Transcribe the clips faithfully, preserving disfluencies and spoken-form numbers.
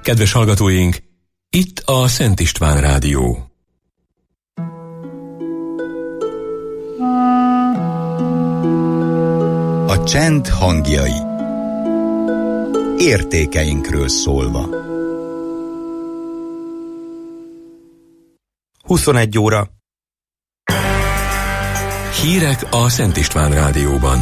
Kedves hallgatóink, itt a Szent István Rádió. A csend hangjai. Értékeinkről szólva. huszonegy óra. Hírek a Szent István Rádióban.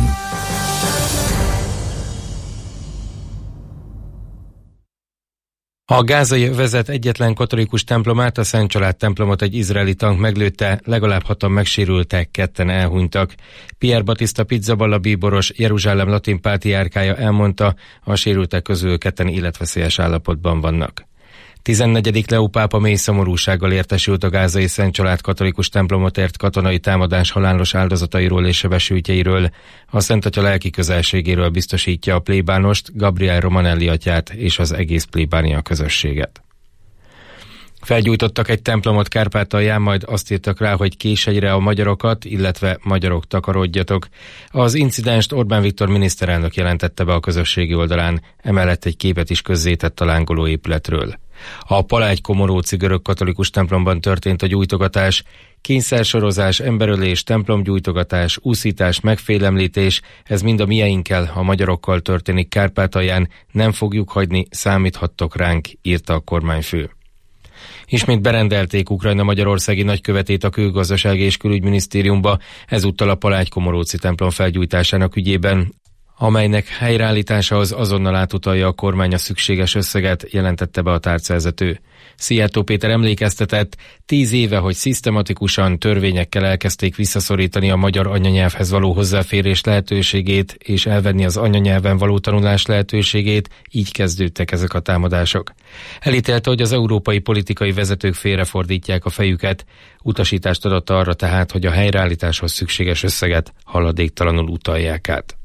A gázai övezet egyetlen katolikus templomát, a Szent Család templomot egy izraeli tank meglőtte, legalább hatan megsérültek, ketten elhunytak. Pierre Battista Pizzaballa bíboros, Jeruzsálem latin pátriárkája elmondta, a sérültek közül ketten életveszélyes állapotban vannak. tizennegyedik Leó pápa mély szomorúsággal értesült a gázai Szent Család katolikus templomot ért katonai támadás halálos áldozatairól és sebesültjeiről. A Szent Atya lelki közelségéről biztosítja a plébánost, Gabriel Romanelli atyát és az egész plébánia közösséget. Felgyújtottak egy templomot Kárpátalján, majd azt írtak rá, hogy Késhegyre a magyarokat, illetve magyarok takarodjatok. Az incidenst Orbán Viktor miniszterelnök jelentette be a közösségi oldalán, emellett egy képet is közzétett a lángoló épületről. A Palágy-Komoróci görög katolikus templomban történt a gyújtogatás, kényszersorozás, emberölés, templomgyújtogatás, úszítás, megfélemlítés, ez mind a mieinkkel, a magyarokkal történik Kárpátalján, nem fogjuk hagyni, számíthattok ránk, írta a kormányfő. Ismét berendelték Ukrajna magyarországi nagykövetét a Külgazdasági és Külügyminisztériumba, ezúttal a Palágy-Komoróci templom felgyújtásának ügyében, amelynek helyreállításához azonnal átutalja a kormány a szükséges összeget, jelentette be a tárcavezető. Szijjártó Péter emlékeztetett, tíz éve, hogy szisztematikusan törvényekkel elkezdték visszaszorítani a magyar anyanyelvhez való hozzáférés lehetőségét és elvenni az anyanyelven való tanulás lehetőségét, így kezdődtek ezek a támadások. Elítélte, hogy az európai politikai vezetők félrefordítják a fejüket, utasítást adott arra tehát, hogy a helyreállításhoz szükséges összeget haladéktalanul utalják át.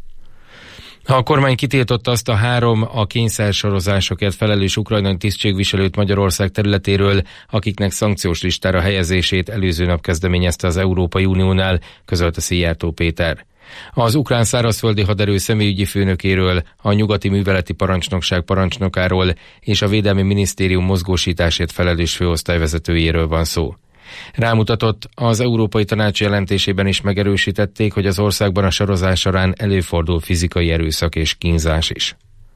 A kormány kitiltotta azt a három a kényszersorozásokért felelős ukrajnai tisztségviselőt Magyarország területéről, akiknek szankciós listára helyezését előző nap kezdeményezte az Európai Uniónál, közölte Szijjártó Péter. Az ukrán szárazföldi haderő személyügyi főnökéről, a nyugati műveleti parancsnokság parancsnokáról és a Védelmi Minisztérium mozgósításért felelős főosztályvezetőjéről van szó. Rámutatott, az Európai Tanács jelentésében is megerősítették, hogy az országban a sorozás során előfordul fizikai erőszak és kínzás is.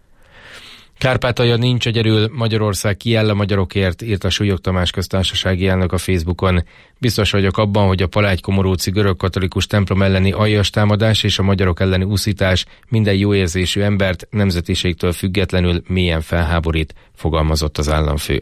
Kárpátalja nincs egyedül, Magyarország kiáll a magyarokért, írt a Súlyog Tamás köztársasági elnök a Facebookon. Biztos vagyok abban, hogy a Palágy-Komoróci görög katolikus templom elleni aljas támadás és a magyarok elleni úszítás minden jó érzésű embert nemzetiségtől függetlenül mélyen felháborít, fogalmazott az államfő.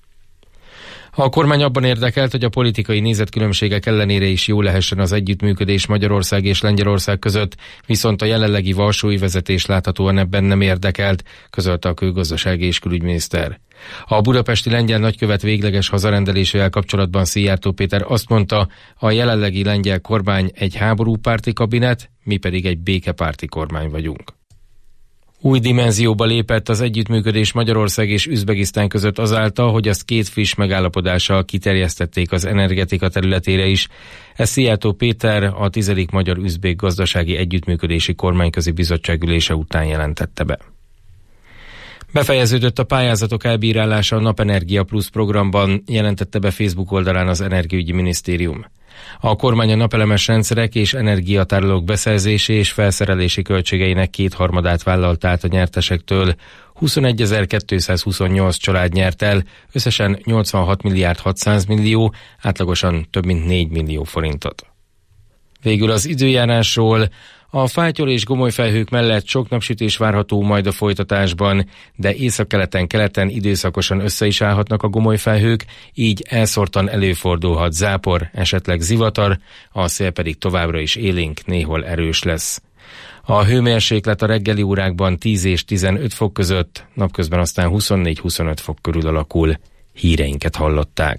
A kormány abban érdekelt, hogy a politikai nézetkülönbségek ellenére is jó lehessen az együttműködés Magyarország és Lengyelország között, viszont a jelenlegi varsói vezetés láthatóan ebben nem érdekelt, közölte a Külgazdasági és Külügyminiszter. A budapesti lengyel nagykövet végleges hazarendelésével kapcsolatban Szijjártó Péter azt mondta, a jelenlegi lengyel kormány egy háborúpárti kabinet, mi pedig egy békepárti kormány vagyunk. Új dimenzióba lépett az együttműködés Magyarország és Üzbegisztán között azáltal, hogy azt két friss megállapodással kiterjesztették az energetika területére is. Ez Szijjártó Péter a tizedik Magyar-Üzbék Gazdasági Együttműködési Kormányközi Bizottság ülése után jelentette be. Befejeződött a pályázatok elbírálása a Napenergia Plus programban, jelentette be Facebook oldalán az Energiaügyi Minisztérium. A kormány a napelemes rendszerek és energiatárolók beszerzési és felszerelési költségeinek kétharmadát vállalt át a nyertesektől. huszonegyezer-kétszázhuszonnyolc család nyert el, összesen nyolcvanhat milliárd hatszáz millió, átlagosan több mint négy millió forintot. Végül az időjárásról. A fátyol és gomoly felhők mellett sok napsütés várható majd a folytatásban, de északkeleten, keleten időszakosan össze is állhatnak a gomoly felhők, így elszórtan előfordulhat zápor, esetleg zivatar, a szél pedig továbbra is élénk, néhol erős lesz. A hőmérséklet a reggeli órákban tíz és tizenöt fok között, napközben aztán huszonnégy-huszonöt fok körül alakul. Híreinket hallották.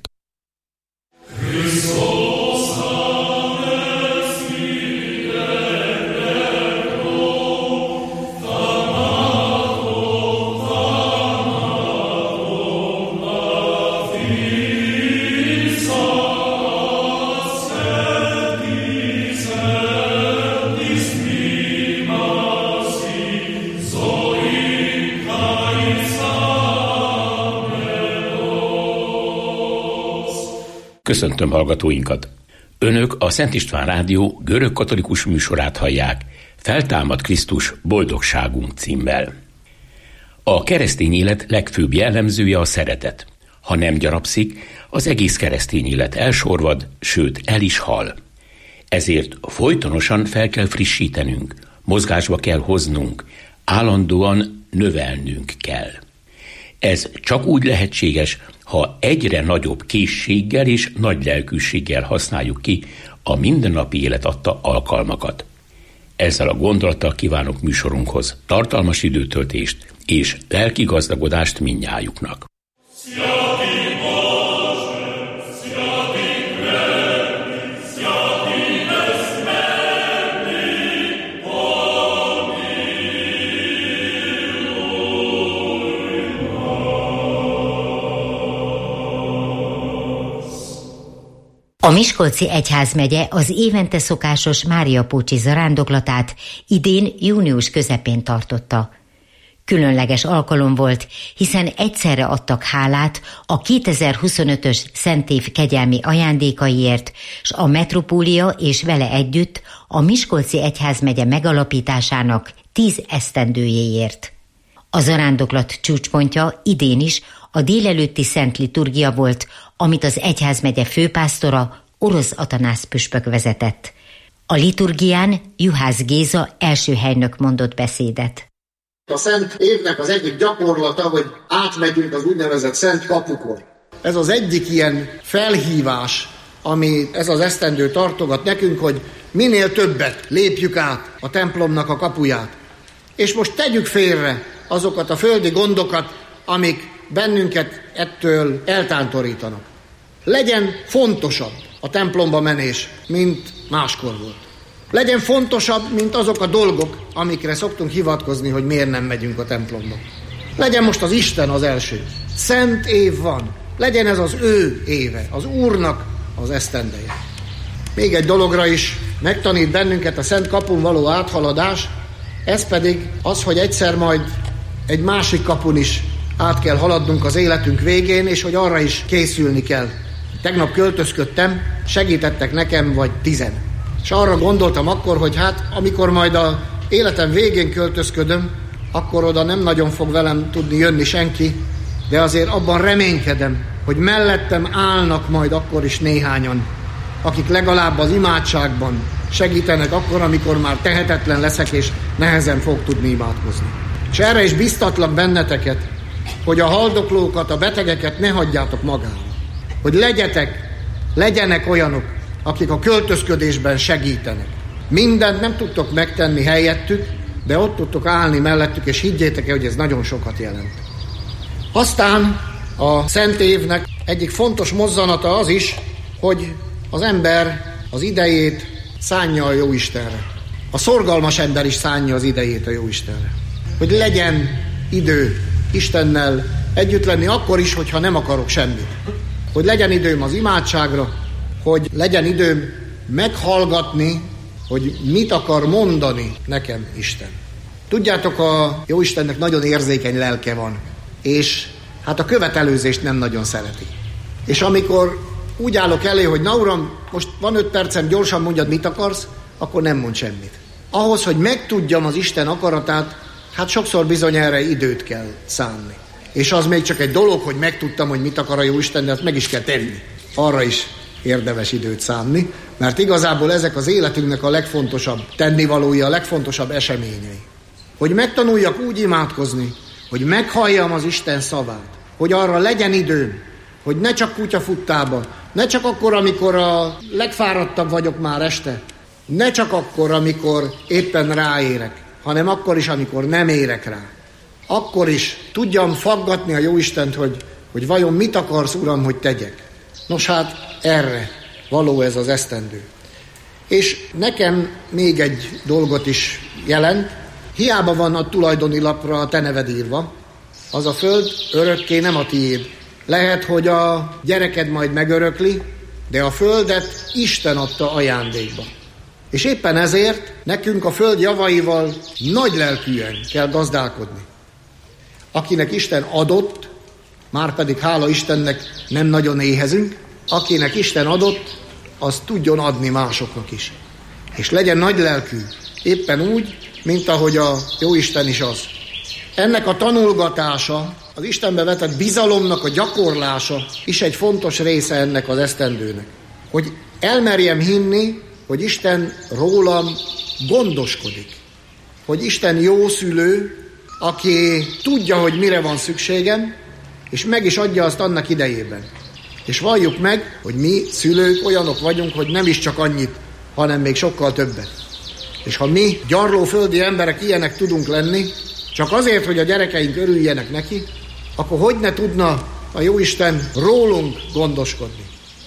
Köszöntöm hallgatóinkat! Önök a Szent István Rádió görögkatolikus műsorát hallják, Feltámad Krisztus, boldogságunk címmel. A keresztény élet legfőbb jellemzője a szeretet. Ha nem gyarapszik, az egész keresztény élet elsorvad, sőt el is hal. Ezért folytonosan fel kell frissítenünk, mozgásba kell hoznunk, állandóan növelnünk kell. Ez csak úgy lehetséges, ha egyre nagyobb készséggel és nagy lelkűséggel használjuk ki a mindennapi élet adta alkalmakat. Ezzel a gondolattal kívánok műsorunkhoz tartalmas időtöltést és lelki gazdagodást mindnyájuknak. A Miskolci Egyházmegye az évente szokásos Máriapócsi zarándoklatát idén június közepén tartotta. Különleges alkalom volt, hiszen egyszerre adtak hálát a kétezer-huszonötös Szentév kegyelmi ajándékaiért, s a metropólia és vele együtt a Miskolci Egyházmegye megalapításának tíz esztendőjéért. A zarándoklat csúcspontja idén is a délelőtti szent liturgia volt, amit az egyházmegye főpásztora, Orosz Atanász püspök vezetett. A liturgián Juhász Géza első helynök mondott beszédet. A szent évnek az egyik gyakorlata, hogy átmegyünk az úgynevezett szent kapukon. Ez az egyik ilyen felhívás, ami ez az esztendő tartogat nekünk, hogy minél többet lépjük át a templomnak a kapuját. És most tegyük félre azokat a földi gondokat, amik bennünket ettől eltántorítanak. Legyen fontosabb a templomba menés, mint máskor volt. Legyen fontosabb, mint azok a dolgok, amikre szoktunk hivatkozni, hogy miért nem megyünk a templomba. Legyen most az Isten az első. Szent év van. Legyen ez az ő éve, az Úrnak az esztendeje. Még egy dologra is megtanít bennünket a Szent kapun való áthaladás, ez pedig az, hogy egyszer majd egy másik kapun is át kell haladnunk az életünk végén, és hogy arra is készülni kell. Tegnap költözködtem, segítettek nekem vagy tizen. És arra gondoltam akkor, hogy hát amikor majd az életem végén költözködöm, akkor oda nem nagyon fog velem tudni jönni senki, de azért abban reménykedem, hogy mellettem állnak majd akkor is néhányan, akik legalább az imádságban segítenek akkor, amikor már tehetetlen leszek, és nehezen fog tudni imádkozni. És erre is biztatlak benneteket, hogy a haldoklókat, a betegeket ne hagyjátok magára. Hogy legyetek, legyenek olyanok, akik a költözködésben segítenek. Mindent nem tudtok megtenni helyettük, de ott tudtok állni mellettük, és higgyétek el, hogy ez nagyon sokat jelent. Aztán a Szent évnek egyik fontos mozzanata az is, hogy az ember az idejét szánja a Jóistenre. A szorgalmas ember is szánja az idejét a Jóistenre. Hogy legyen idő Istennel együtt lenni akkor is, hogyha nem akarok semmit. Hogy legyen időm az imádságra, hogy legyen időm meghallgatni, hogy mit akar mondani nekem Isten. Tudjátok, a Jóistennek nagyon érzékeny lelke van, és hát a követelőzést nem nagyon szereti. És amikor úgy állok elé, hogy na uram, most van öt percem, gyorsan mondjad, mit akarsz, akkor nem mond semmit. Ahhoz, hogy megtudjam az Isten akaratát, hát sokszor bizony erre időt kell szánni. És az még csak egy dolog, hogy megtudtam, hogy mit akar a Jóisten, de azt meg is kell tenni. Arra is érdemes időt szánni, mert igazából ezek az életünknek a legfontosabb tennivalói, a legfontosabb eseményei. Hogy megtanuljak úgy imádkozni, hogy meghalljam az Isten szavát, hogy arra legyen időm, hogy ne csak kutyafuttában, ne csak akkor, amikor a legfáradtabb vagyok már este, ne csak akkor, amikor éppen ráérek, hanem akkor is, amikor nem érek rá. Akkor is tudjam faggatni a Jóistent, hogy, hogy vajon mit akarsz, Uram, hogy tegyek. Nos hát erre való ez az esztendő. És nekem még egy dolgot is jelent. Hiába van a tulajdoni lapra a te neved írva, az a föld örökké nem a tiéd. Lehet, hogy a gyereked majd megörökli, de a földet Isten adta ajándékba. És éppen ezért nekünk a föld javaival nagy lelkűen kell gazdálkodni. Akinek Isten adott, már pedig hála Istennek nem nagyon éhezünk, akinek Isten adott, az tudjon adni másoknak is. És legyen nagy lelkű, éppen úgy, mint ahogy a Jóisten is az. Ennek a tanulgatása, az Istenbe vetett bizalomnak a gyakorlása is egy fontos része ennek az esztendőnek. Hogy elmerjem hinni, hogy Isten rólam gondoskodik. Hogy Isten jó szülő, aki tudja, hogy mire van szükségem, és meg is adja azt annak idejében. És valljuk meg, hogy mi szülők olyanok vagyunk, hogy nem is csak annyit, hanem még sokkal többet. És ha mi gyarlóföldi emberek ilyenek tudunk lenni, csak azért, hogy a gyerekeink örüljenek neki, akkor hogy ne tudna a Jóisten rólunk gondoskodni?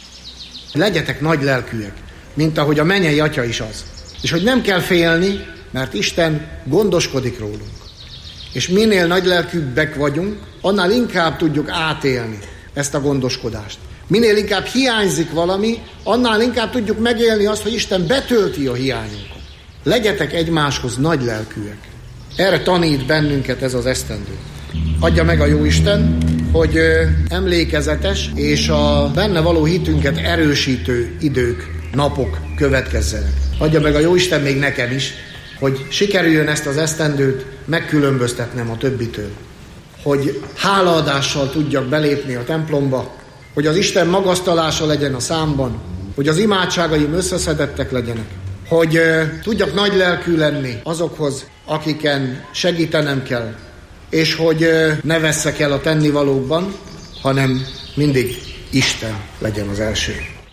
Legyetek nagy lelkűek, mint ahogy a mennyei Atya is az. És hogy nem kell félni, mert Isten gondoskodik rólunk. És minél nagylelkűbbek vagyunk, annál inkább tudjuk átélni ezt a gondoskodást. Minél inkább hiányzik valami, annál inkább tudjuk megélni azt, hogy Isten betölti a hiányunkat. Legyetek egymáshoz nagylelkűek. Erre tanít bennünket ez az esztendő. Adja meg a Jóisten, hogy emlékezetes és a benne való hitünket erősítő idők, napok következzenek. Adja meg a Jóisten még nekem is, hogy sikerüljön ezt az esztendőt megkülönböztetnem a többitől. Hogy hálaadással tudjak belépni a templomba, hogy az Isten magasztalása legyen a számban, hogy az imádságaim összeszedettek legyenek, hogy uh, tudjak nagylelkű lenni azokhoz, akiken segítenem kell, és hogy uh, ne vesszek el a tennivalókban, hanem mindig Isten legyen az első.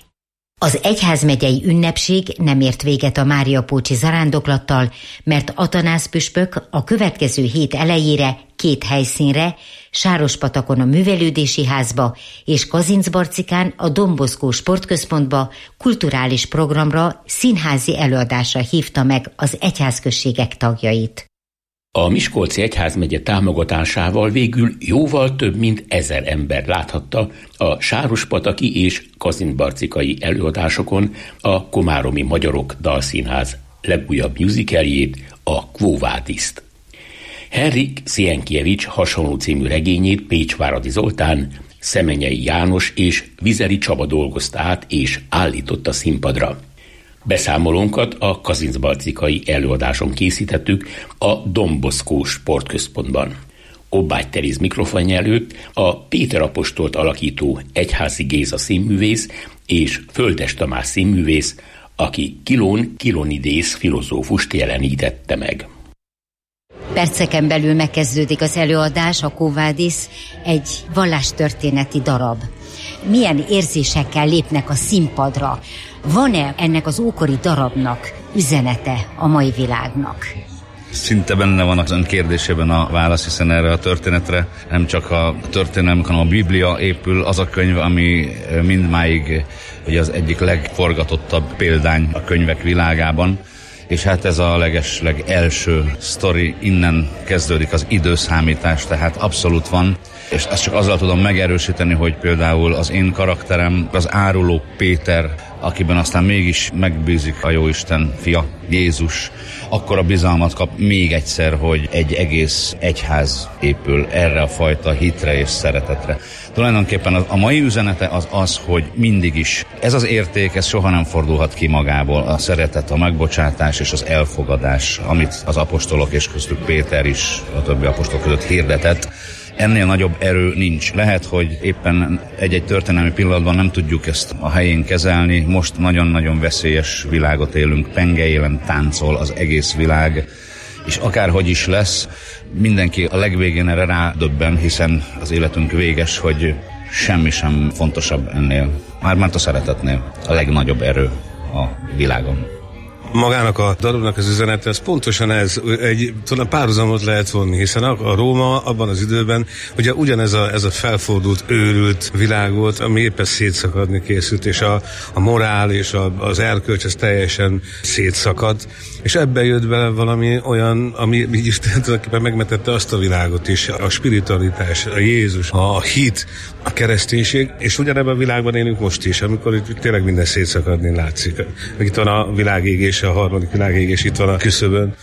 Az egyházmegyei ünnepség nem ért véget a máriapócsi zarándoklattal, mert Atanász püspök a következő hét elejére két helyszínre, Sárospatakon a Művelődési Házba és Kazincbarcikán a Don Bosco Sportközpontba kulturális programra, színházi előadásra hívta meg az egyházközségek tagjait. A Miskolci Egyházmegye támogatásával végül jóval több mint ezer ember láthatta a sárospataki és kazincbarcikai előadásokon a Komáromi Magyarok Dalszínház legújabb musicaljét, a Quo Vadis-t. Henrik Sienkiewicz hasonló című regényét Pécsváradi Zoltán, Szemenyei János és Vizeri Csaba dolgozta át és állította színpadra. Beszámolónkat a kazincbarcikai előadáson készítettük a Don Bosco Sportközpontban. Obbágy Teréz mikrofonja előtt a Péter apostolt alakító Egyházi Géza színművész és Földes Tamás színművész, aki Kilón Kilonidész filozófust jelenítette meg. Perceken belül megkezdődik az előadás, a Quo Vadis, egy vallástörténeti darab. Milyen érzésekkel lépnek a színpadra? Van-e ennek az ókori darabnak üzenete a mai világnak? Szinte benne van az ön kérdésében a válasz, hiszen erre a történetre nem csak a történelem, hanem a Biblia épül, az a könyv, ami mindmáig ugye az egyik legforgatottabb példány a könyvek világában. És hát ez a legesleg első sztori, innen kezdődik az időszámítás, tehát abszolút van. És ezt csak azzal tudom megerősíteni, hogy például az én karakterem, az áruló Péter, akiben aztán mégis megbízik a Jóisten fia, Jézus, akkor a bizalmat kap még egyszer, hogy egy egész egyház épül erre a fajta hitre és szeretetre. Tulajdonképpen a mai üzenete az az, hogy mindig is ez az érték, ez soha nem fordulhat ki magából, a szeretet, a megbocsátás és az elfogadás, amit az apostolok és köztük Péter is a többi apostol között hirdetett. Ennél nagyobb erő nincs. Lehet, hogy éppen egy-egy történelmi pillanatban nem tudjuk ezt a helyén kezelni. Most nagyon-nagyon veszélyes világot élünk, penge élen táncol az egész világ, és akárhogy is lesz, mindenki a legvégén erre rádöbben, hiszen az életünk véges, hogy semmi sem fontosabb ennél. Mármint a szeretetnél a legnagyobb erő a világon. Magának a darabnak az üzenete, az pontosan ez, egy talán párhuzamot lehet vonni, hiszen a, a Róma abban az időben, ugye ugyanez a, ez a felfordult, őrült világ volt, ami éppen szétszakadni készült, és a, a morál és a, az erkölcs, ez teljesen szétszakadt, és ebben jött bele valami olyan, ami így is tulajdonképpen megmentette azt a világot is, a spiritualitás, a Jézus, a hit, a kereszténység, és ugyanebben a világban élünk most is, amikor itt tényleg minden szétszakadni látszik. Itt van a világégés, a harmadik világégés itt van a küszöbön,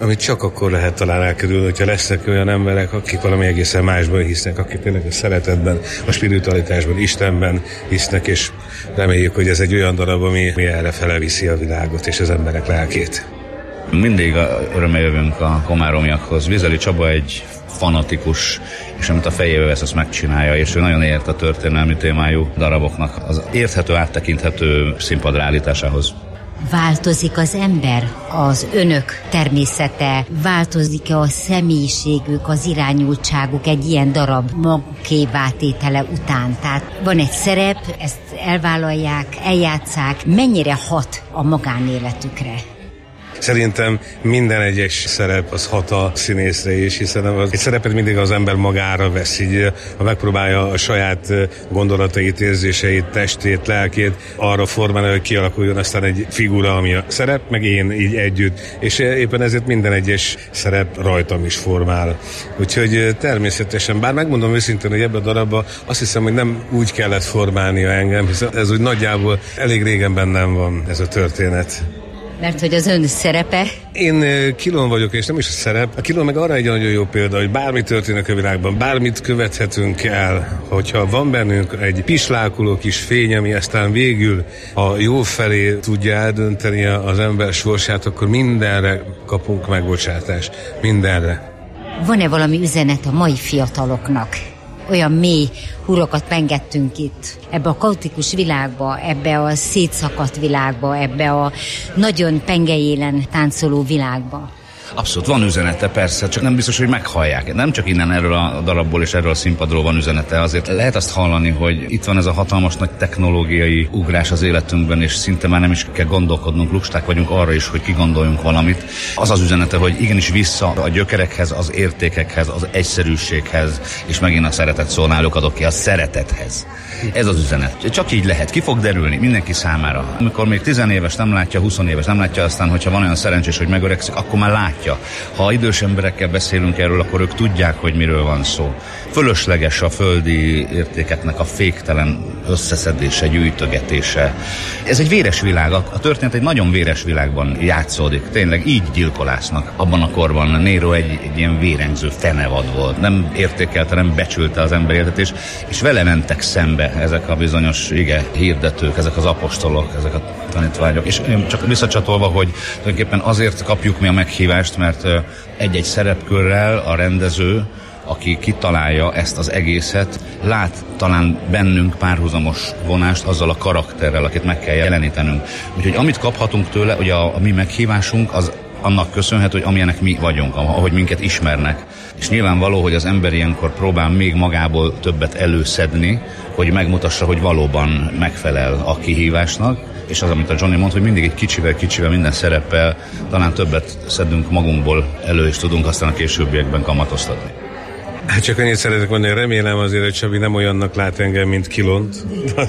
amit csak akkor lehet talán elkerülni, hogyha lesznek olyan emberek, akik valami egészen másban hisznek, akik tényleg a szeretetben, a spiritualitásban, Istenben hisznek, és reméljük, hogy ez egy olyan darab, ami, ami erre feleviszi a világot és az emberek lelkét. Mindig örömmel jövünk a komáromiakhoz. Vizeli Csaba egy fanatikus, és amit a fejébe vesz, azt megcsinálja, és ő nagyon ért a történelmi témájú daraboknak az érthető, áttekinthető színpadra állításához. Változik az ember, az önök természete, változik-e a személyiségük, az irányultságuk egy ilyen darab magukévá tétele után? Tehát van egy szerep, ezt elvállalják, eljátszák, mennyire hat a magánéletükre? Szerintem minden egyes szerep az hat a színészre is, hiszen az, egy szerepet mindig az ember magára vesz, így ha megpróbálja a saját gondolatait, érzéseit, testét, lelkét arra formálni, hogy kialakuljon aztán egy figura, ami a szerep, meg én így együtt, és éppen ezért minden egyes szerep rajtam is formál. Úgyhogy természetesen, bár megmondom őszintén, hogy ebben a darabban azt hiszem, hogy nem úgy kellett formálnia engem, hiszen ez úgy nagyjából elég régen bennem van ez a történet. Mert hogy az ön szerepe? Én Kilón vagyok, és nem is a szerep. A Kilón meg arra egy nagyon jó példa, hogy bármi történik a világban, bármit követhetünk el, hogyha van bennünk egy pislákoló kis fény, ami aztán végül a jó felé tudja eldönteni az ember sorsát, akkor mindenre kapunk megbocsátást. Mindenre. Van-e valami üzenet a mai fiataloknak? Olyan mély hurokat pengettünk itt, ebbe a kaotikus világba, ebbe a szétszakadt világba, ebbe a nagyon pengeélen táncoló világba. Abszolút van üzenete, persze, csak nem biztos, hogy meghallják. Nem csak innen erről a darabból és erről a színpadról van üzenete, azért lehet azt hallani, hogy itt van ez a hatalmas nagy technológiai ugrás az életünkben, és szinte már nem is kell gondolkodnunk, lusták vagyunk arra is, hogy kigondoljunk valamit. Az az üzenete, hogy igenis vissza a gyökerekhez, az értékekhez, az egyszerűséghez, és megint a szeretet szó, náluk adok ki, a szeretethez. Ez az üzenet. Csak így lehet. Ki fog derülni mindenki számára. Amikor még tizenéves nem látja, húszéves nem látja, aztán, hogyha van olyan szerencsés, hogy megöregszik, akkor már látja. Ha idős emberekkel beszélünk erről, akkor ők tudják, hogy miről van szó. Fölösleges a földi értékeknek a féktelen összeszedése, gyűjtögetése. Ez egy véres világ. A történet egy nagyon véres világban játszódik. Tényleg így gyilkolásznak. Abban a korban Nero egy, egy ilyen vérengző fenevad volt. Nem értékelte, nem becsülte az ember életet, és, és vele mentek szembe ezek a bizonyos ige hirdetők, ezek az apostolok, ezek a tanítványok. És csak visszacsatolva, hogy tulajdonképpen azért kapjuk mi a meghívást, mert egy-egy szerepkörrel a rendező, aki kitalálja ezt az egészet, lát talán bennünk párhuzamos vonást azzal a karakterrel, akit meg kell jelenítenünk. Úgyhogy amit kaphatunk tőle, hogy a, a mi meghívásunk az annak köszönhető, hogy amilyenek mi vagyunk, ahogy minket ismernek. És nyilvánvaló, hogy az ember ilyenkor próbál még magából többet előszedni, hogy megmutassa, hogy valóban megfelel a kihívásnak, és az, amit a Johnny mond, hogy mindig egy kicsivel, kicsivel, minden szereppel talán többet szedünk magunkból elő, és tudunk aztán a későbbiekben kamatoztatni. Hát csak annyit szeretek mondani, remélem azért, hogy Csabi nem olyannak lát engem, mint Kilont.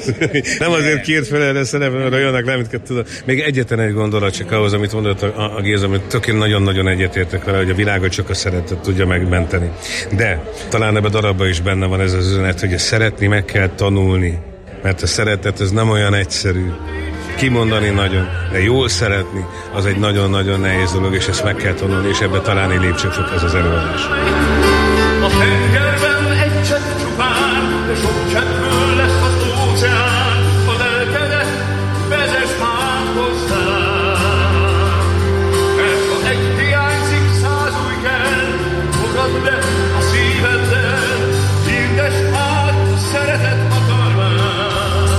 Nem azért kért fel erre szerepem, mert olyannak lát, mint tudom. Még egyetlen egy gondolat csak ahhoz, amit mondott a, a Géza, amit tökéletesen nagyon-nagyon egyetértek vele, hogy a világot csak a szeretet tudja megmenteni. De talán ebben a darabban is benne van ez az üzenet, hogy szeretni meg kell tanulni, mert a szeretet ez nem olyan egyszerű. Kimondani nagyon, de jól szeretni, az egy nagyon-nagyon nehéz dolog, és ezt meg kell tanulni, és ebbe talán egy lépcsőfok ez az előadás. A tengerben egy csepp csupán, de sok cseppből lesz az óceán, a lelkedet vezess már hozzám. Mert ha egy hiányzik, száz új kell, fogad le a szíveddel, hirdess át a szeretet hatalmát.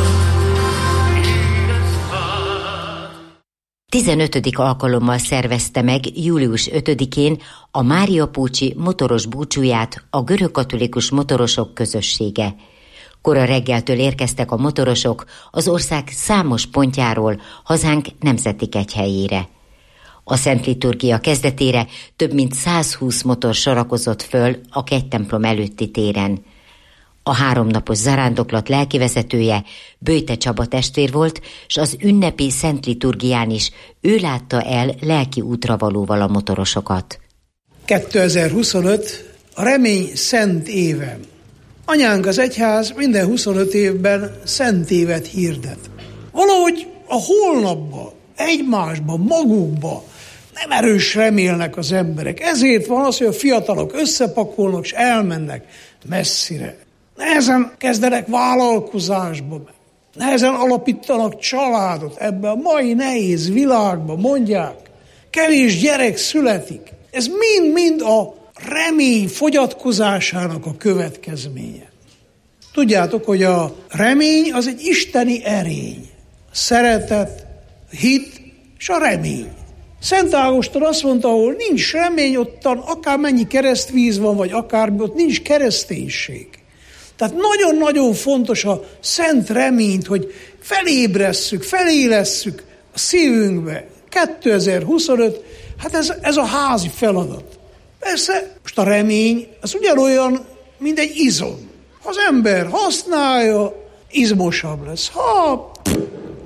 Érezd át. tizenötödik alkalommal szervezte meg július ötödikén a Mária Pucci motoros búcsúját a görögkatolikus motorosok közössége. Kora reggeltől érkeztek a motorosok az ország számos pontjáról hazánk nemzeti kegyhelyére. A Szent Liturgia kezdetére több mint százhúsz motor sorakozott föl a kegytemplom előtti téren. A háromnapos zarándoklat lelkivezetője Böjte Csaba testvér volt, s az ünnepi Szent Liturgián is ő látta el lelki útra valóval a motorosokat. kétezer-huszonöt a remény szent éve. Anyánk az egyház minden huszonöt évben szent évet hirdet. Valahogy a holnapba, egymásba, magukba Nem erős remélnek az emberek. Ezért van az, hogy a fiatalok összepakolnak és elmennek messzire. Nehezen kezdenek vállalkozásba, nehezen alapítanak családot ebben a mai nehéz világban, mondják. Kevés gyerek születik. Ez mind-mind a remény fogyatkozásának a következménye. Tudjátok, hogy a remény az egy isteni erény. Szeretet, hit és a remény. Szent Ágoston azt mondta, ahol nincs remény, ottan akármennyi keresztvíz van, vagy akármi, ott nincs kereszténység. Tehát nagyon-nagyon fontos a szent reményt, hogy felébresszük, felélesszük a szívünkbe. kétezer-huszonöt, hát ez, ez a házi feladat. Persze, most a remény az ugyanolyan, mint egy izom. Ha az ember használja, izmosabb lesz. Ha pff,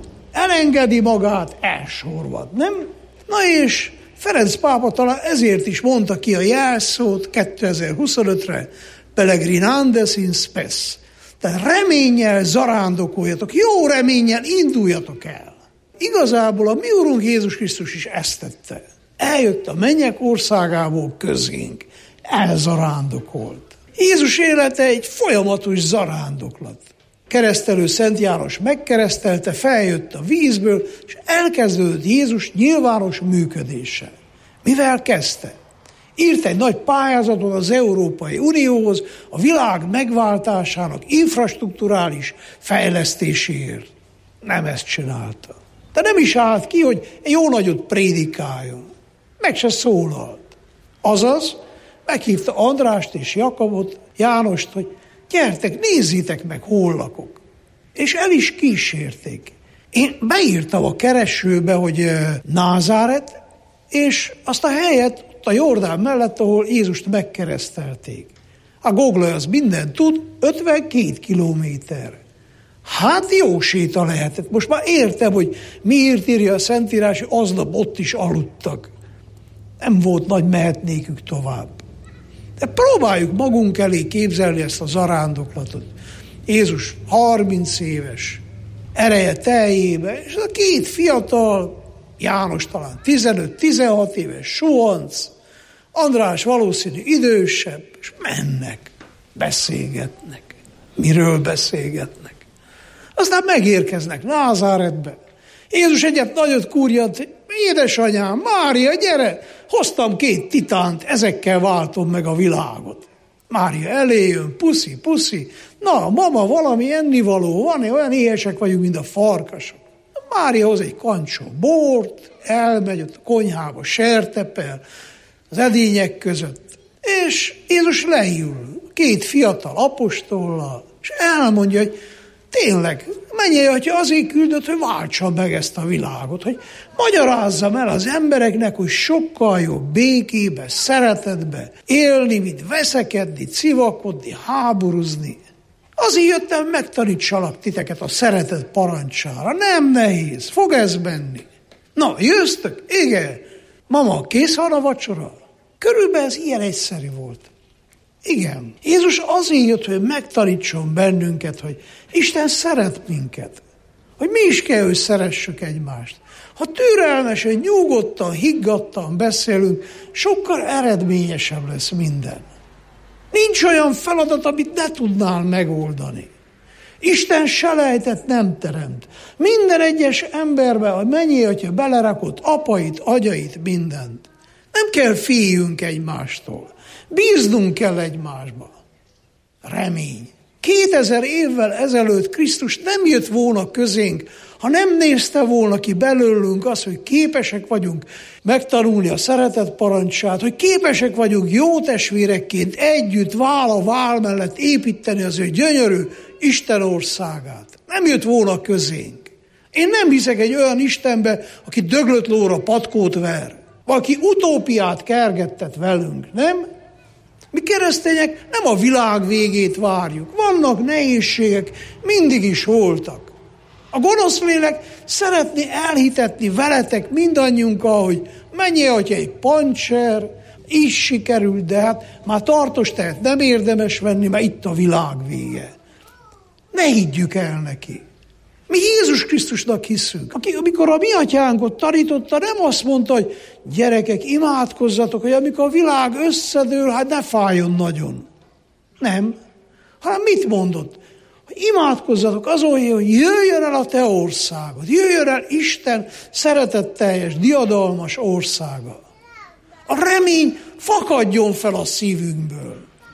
elengedi magát, elsorvad, nem? Na és Ferenc pápa talán ezért is mondta ki a jelszót kétezer-huszonötre, Pellegrinandes in spes. Tehát reménnyel zarándokoljatok, jó reménnyel induljatok el. Igazából a mi Urunk Jézus Krisztus is ezt tette. Eljött a mennyek országából közénk, elzarándokolt. Jézus élete egy folyamatos zarándoklat. Keresztelő Szent János megkeresztelte, feljött a vízből, és elkezdődött Jézus nyilvános működése. Mivel kezdte? Írt egy nagy pályázatot az Európai Unióhoz a világ megváltásának infrastrukturális fejlesztéséért. Nem ezt csinálta. De nem is állt ki, hogy jó nagyot prédikáljon. Meg se szólalt. Azaz, meghívta Andrást és Jakabot, Jánost, hogy gyertek, nézzétek meg, hol lakok. És el is kísérték. Én beírtam a keresőbe, hogy Názáret, és azt a helyet a Jordán mellett, ahol Jézust megkeresztelték. A Google az mindent tud, ötvenkét kilométer. Hát jó séta lehetett. Most már értem, hogy miért írja a Szentírás, hogy aznap ott is aludtak. Nem volt nagy mehetnékük tovább. De próbáljuk magunk elé képzelni ezt a zarándoklatot. Jézus harminc éves, ereje teljébe, és a két fiatal, János talán tizenöt-tizenhat éves, suhanc, András valószínű idősebb, és mennek, beszélgetnek. Miről beszélgetnek? Aztán megérkeznek Názáretbe. Jézus egyet nagyot kúrjant, édesanyám, Mária, gyere, hoztam két titánt, ezekkel váltom meg a világot. Mária elé jön, puszi, puszi, na, mama, valami ennivaló van, olyan éhesek vagyunk, mint a farkasok. Mária hoz egy kancsó bort, elmegy ott a konyhába, sertepel, az edények között, és Jézus leül két fiatal apostollal, és elmondja, hogy tényleg, menjél, atya, azért küldött, hogy váltsa meg ezt a világot, hogy magyarázzam el az embereknek, hogy sokkal jobb békébe, szeretetbe élni, mint veszekedni, civakodni, háborúzni. Azért jöttem, megtanítsalak titeket a szeretet parancsára. Nem nehéz, fog ez menni. Na, jöttök? Igen. Mama, kész van a vacsora? Körülbelül ez ilyen egyszerű volt. Igen. Jézus azért jött, hogy megtanítson bennünket, hogy Isten szeret minket. Hogy mi is kell, hogy szeressük egymást. Ha türelmesen, nyugodtan, higgadtan beszélünk, sokkal eredményesebb lesz minden. Nincs olyan feladat, amit ne tudnál megoldani. Isten selejtet nem teremt. Minden egyes emberbe, a mennyi atya belerakott apait, agyait, mindent. Nem kell féljünk egymástól. Bíznunk kell egymásba. Remény. Kétezer évvel ezelőtt Krisztus nem jött volna közénk, ha nem nézte volna ki belőlünk azt, hogy képesek vagyunk megtanulni a szeretet parancsát, hogy képesek vagyunk jó testvérekként együtt, vál a vál mellett építeni az ő gyönyörű Isten országát. Nem jött volna közénk. Én nem hiszek egy olyan Istenbe, aki döglött lóra patkót ver, valaki utópiát kergettet velünk, nem? Mi keresztények nem a világ végét várjuk. Vannak nehézségek, mindig is voltak. A gonosz lélek szeretné elhitetni veletek mindannyiunkkal, hogy menjél, hogyha egy pancser, így sikerült, de hát már tartos tehet nem érdemes venni, mert itt a világ vége. Ne higgyük el neki. Mi Jézus Krisztusnak hiszünk. Aki, amikor a mi atyánkot tanította, nem azt mondta, hogy gyerekek, imádkozzatok, hogy amikor a világ összedől, hát ne fájjon nagyon. Nem. Hanem mit mondott? Hogy imádkozzatok azon, hogy jöjjön el a te országod, jöjjön el Isten szeretetteljes, diadalmas országa. A remény fakadjon fel a szívünkből.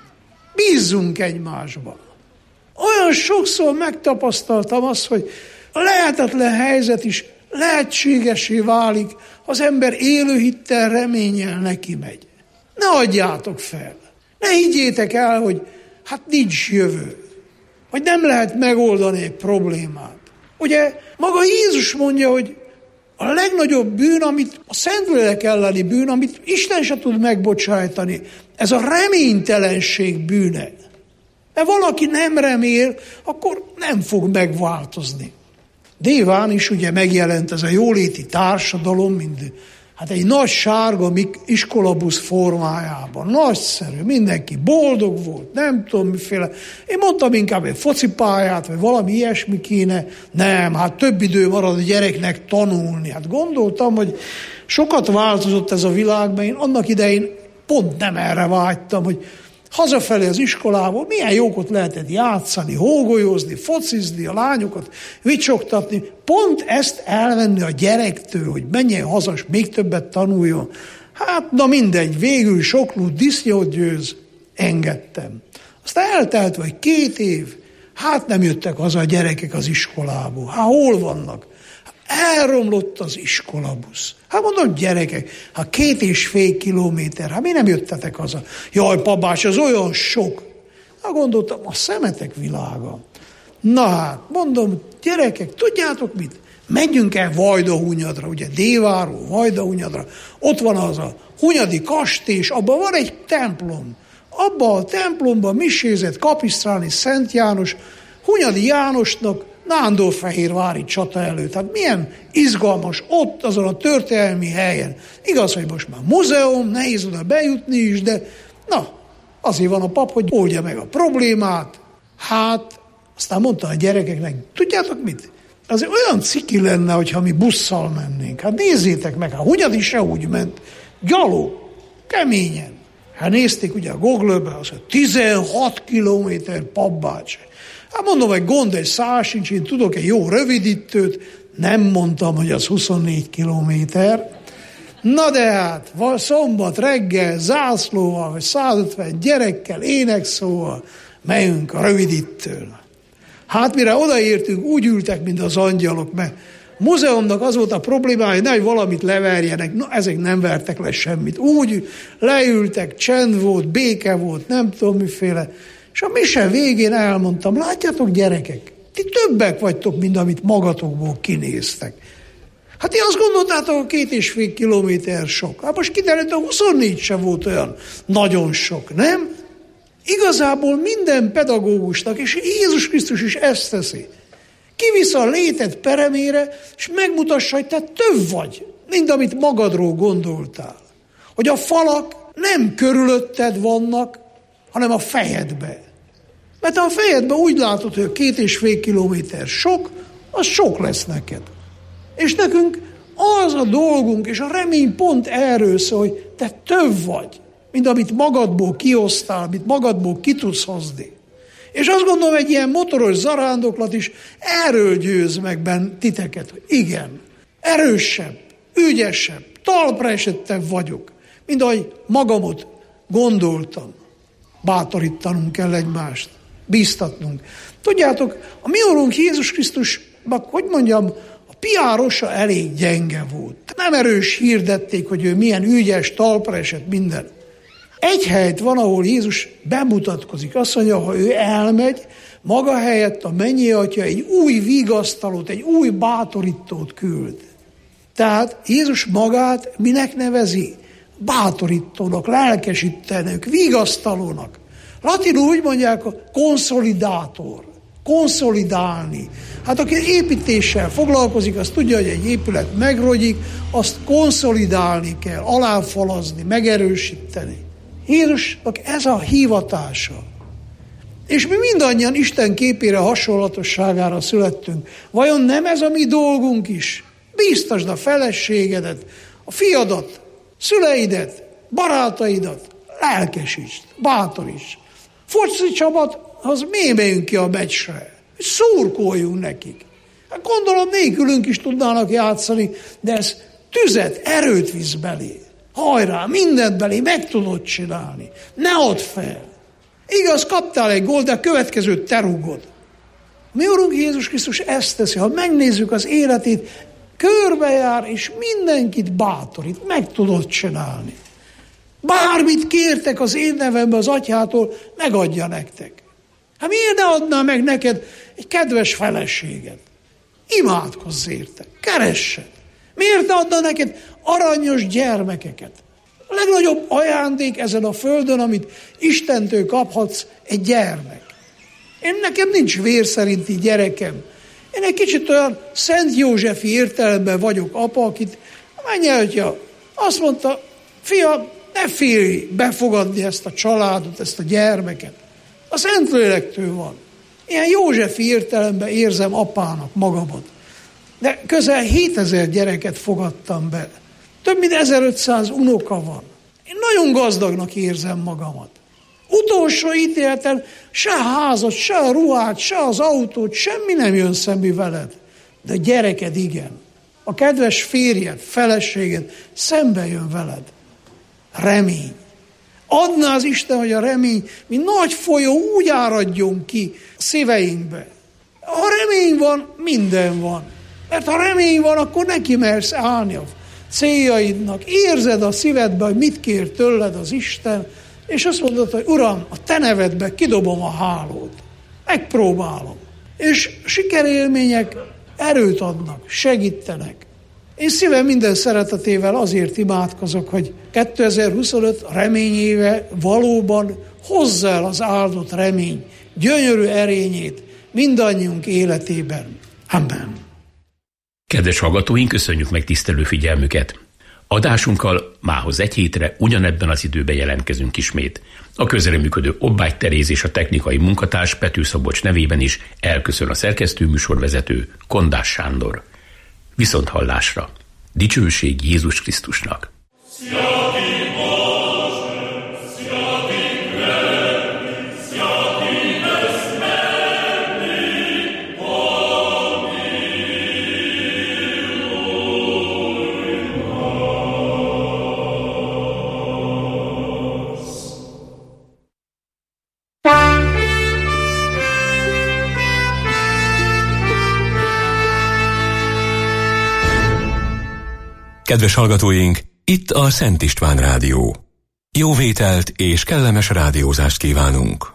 Bízzunk egymásba. Olyan sokszor megtapasztaltam azt, hogy a lehetetlen helyzet is lehetségesé válik, az ember élő hittel, reménnyel neki megy. Ne adjátok fel. Ne higgyétek el, hogy hát nincs jövő. Hogy nem lehet megoldani egy problémát. Ugye maga Jézus mondja, hogy a legnagyobb bűn, amit a Szentlélek elleni bűn, amit Isten se tud megbocsájtani, ez a reménytelenség bűne. Mert valaki nem remél, akkor nem fog megváltozni. Déván is ugye megjelent ez a jóléti társadalom, mint hát egy nagy sárga iskolabusz formájában. Nagyszerű, mindenki boldog volt, nem tudom miféle. Én mondtam inkább egy focipályát, vagy valami ilyesmi kéne. Nem, hát több idő marad a gyereknek tanulni. Hát gondoltam, hogy sokat változott ez a világ, mert én annak idején pont nem erre vágytam, hogy hazafelé az iskolából milyen jókot lehetett játszani, hógolyozni, focizni, a lányokat vicsogtatni. Pont ezt elvenni a gyerektől, hogy menjen haza, és még többet tanuljon. Hát, na mindegy, végül soklú disznyót győz, engedtem. Aztán eltelt vagy két év, hát nem jöttek haza a gyerekek az iskolából. Hát hol vannak? Elromlott az iskolabusz. Hát mondom, gyerekek, hát két és fél kilométer, hát mi nem jöttetek haza? Jaj, papás, az olyan sok. Hát gondoltam, a szemetek világa. Na hát, mondom, gyerekek, tudjátok mit? Menjünk el Vajdahunyadra, ugye Déváról, Vajdahunyadra. Ott van az a hunyadi kastély, és abban van egy templom. Abban a templomban misézett Kapisztráni Szent János, Hunyadi Jánosnak Nándorfehérvári csata előtt. Hát milyen izgalmas ott, azon a történelmi helyen. Igaz, hogy most már múzeum, nehéz oda bejutni is, de na, azért van a pap, hogy oldja meg a problémát. Hát, aztán mondta a gyerekeknek, tudjátok mit? Azért olyan ciki lenne, hogyha mi busszal mennénk. Hát nézzétek meg, hát Hunyadi se úgy ment. Gyalog, keményen. Hát nézték ugye a Google-be, az tizenhat kilométer Papbács. Hát mondom, hogy gond, egy szál sincs, én tudok egy jó rövidítőt, nem mondtam, hogy az huszonnégy kilométer. Na de hát, szombat reggel zászlóval, vagy százötven gyerekkel, énekszóval megyünk a rövidítőn. Hát mire odaértünk, úgy ültek, mint az angyalok, mert a múzeumnak az volt a problémája, hogy nehogy valamit leverjenek. Na, ezek nem vertek le semmit. Úgy leültek, csend volt, béke volt, nem tudom miféle. És a mise végén elmondtam, látjátok gyerekek, ti többek vagytok, mint amit magatokból kinéztek. Hát ti azt gondoltátok, a két és fél kilométer sok. Hát most kiderült, a huszonnégy sem volt olyan nagyon sok, nem? Igazából minden pedagógusnak, és Jézus Krisztus is ezt teszi. Kivisz a létet peremére, és megmutassa, hogy te több vagy, mint amit magadról gondoltál. Hogy a falak nem körülötted vannak, hanem a fejedbe. Mert a fejedben úgy látod, hogy a két és fél kilométer sok, az sok lesz neked. És nekünk az a dolgunk, és a remény pont erről szól, hogy te több vagy, mint amit magadból kiosztál, amit magadból ki tudsz hozni. És azt gondolom, egy ilyen motoros zarándoklat is erről győz meg benne titeket, hogy igen, erősebb, ügyesebb, talpra esettebb vagyok, mint ahogy magamot gondoltam. Bátorítanunk kell egymást, bíztatnunk. Tudjátok, a mi Urunk Jézus Krisztus, hogy mondjam, a piárosa elég gyenge volt. Nem erős hirdették, hogy ő milyen ügyes, talpra esett, minden. Egy helyet van, ahol Jézus bemutatkozik. Azt mondja, ha ő elmegy, maga helyett a mennyi atya egy új vigasztalót, egy új bátorítót küld. Tehát Jézus magát minek nevezi? Bátorítónak, lelkesítenek, vigasztalónak. Latinul úgy mondják, a konszolidátor, konszolidálni. Hát aki építéssel foglalkozik, az tudja, hogy egy épület megrogyik, azt konszolidálni kell, aláfalazni, megerősíteni. Jézusnak ez a hivatása. És mi mindannyian Isten képére, hasonlatosságára születtünk. Vajon nem ez a mi dolgunk is? Bíztasd a feleségedet, a fiadat, szüleidet, barátaidat, lelkesítsd, bátorítsd. Foci csapathoz mélyüljünk ki a meccsre, szurkoljunk nekik. Hát gondolom nélkülünk is tudnának játszani, de ez tüzet, erőt visz belé. Hajrá, mindent belé meg tudod csinálni. Ne add fel. Igaz, kaptál egy gólt, de a következőt te rúgod. Mi Urunk Jézus Krisztus ezt teszi, ha megnézzük az életét, körbejár, és mindenkit bátorít, meg tudod csinálni. Bármit kértek az én nevembe az atyától, megadja nektek. Hát miért ne adná meg neked egy kedves feleséget? Imádkozz érte, keressed. Miért ne adna neked aranyos gyermekeket? A legnagyobb ajándék ezen a földön, amit Istentől kaphatsz, egy gyermek. Én nekem nincs vér szerinti gyerekem. Én egy kicsit olyan Szent Józsefi értelemben vagyok apa, akit a mennyeltja azt mondta, fiam, ne félj befogadni ezt a családot, ezt a gyermeket. A Szentlélektől van. Ilyen Józsefi értelemben érzem apának magamat. De közel hétezer gyereket fogadtam be. Több mint ezerötszáz unoka van. Én nagyon gazdagnak érzem magamat. Utolsó ítéletem se a házat, se a ruhát, se az autót, semmi nem jön szembe veled. De a gyereked igen. A kedves férjed, feleséged szembe jön veled. Remény. Adná az Isten, hogy a remény, mint nagy folyó úgy áradjon ki a szíveinkbe. Ha remény van, minden van. Mert ha remény van, akkor neki mersz állni a céljaidnak. Érzed a szívedbe, hogy mit kér tőled az Isten, és azt mondod, hogy Uram, a te nevedbe kidobom a hálót. Megpróbálom. És sikerélmények erőt adnak, segítenek. Én szívem minden szeretetével azért imádkozok, hogy kétezer-huszonöt reményéve valóban hozza el az áldott remény gyönyörű erényét mindannyiunk életében. Amen. Kedves hallgatóink, köszönjük meg tisztelő figyelmüket. Adásunkkal mához egy hétre ugyanebben az időben jelentkezünk ismét. A közreműködő Obbágy Teréz és a technikai munkatárs Pető Szabolcs nevében is elköszön a szerkesztő műsorvezető Kondás Sándor. Viszont hallásra. Dicsőség Jézus Krisztusnak! Kedves hallgatóink, itt a Szent István Rádió. Jó vételt és kellemes rádiózást kívánunk.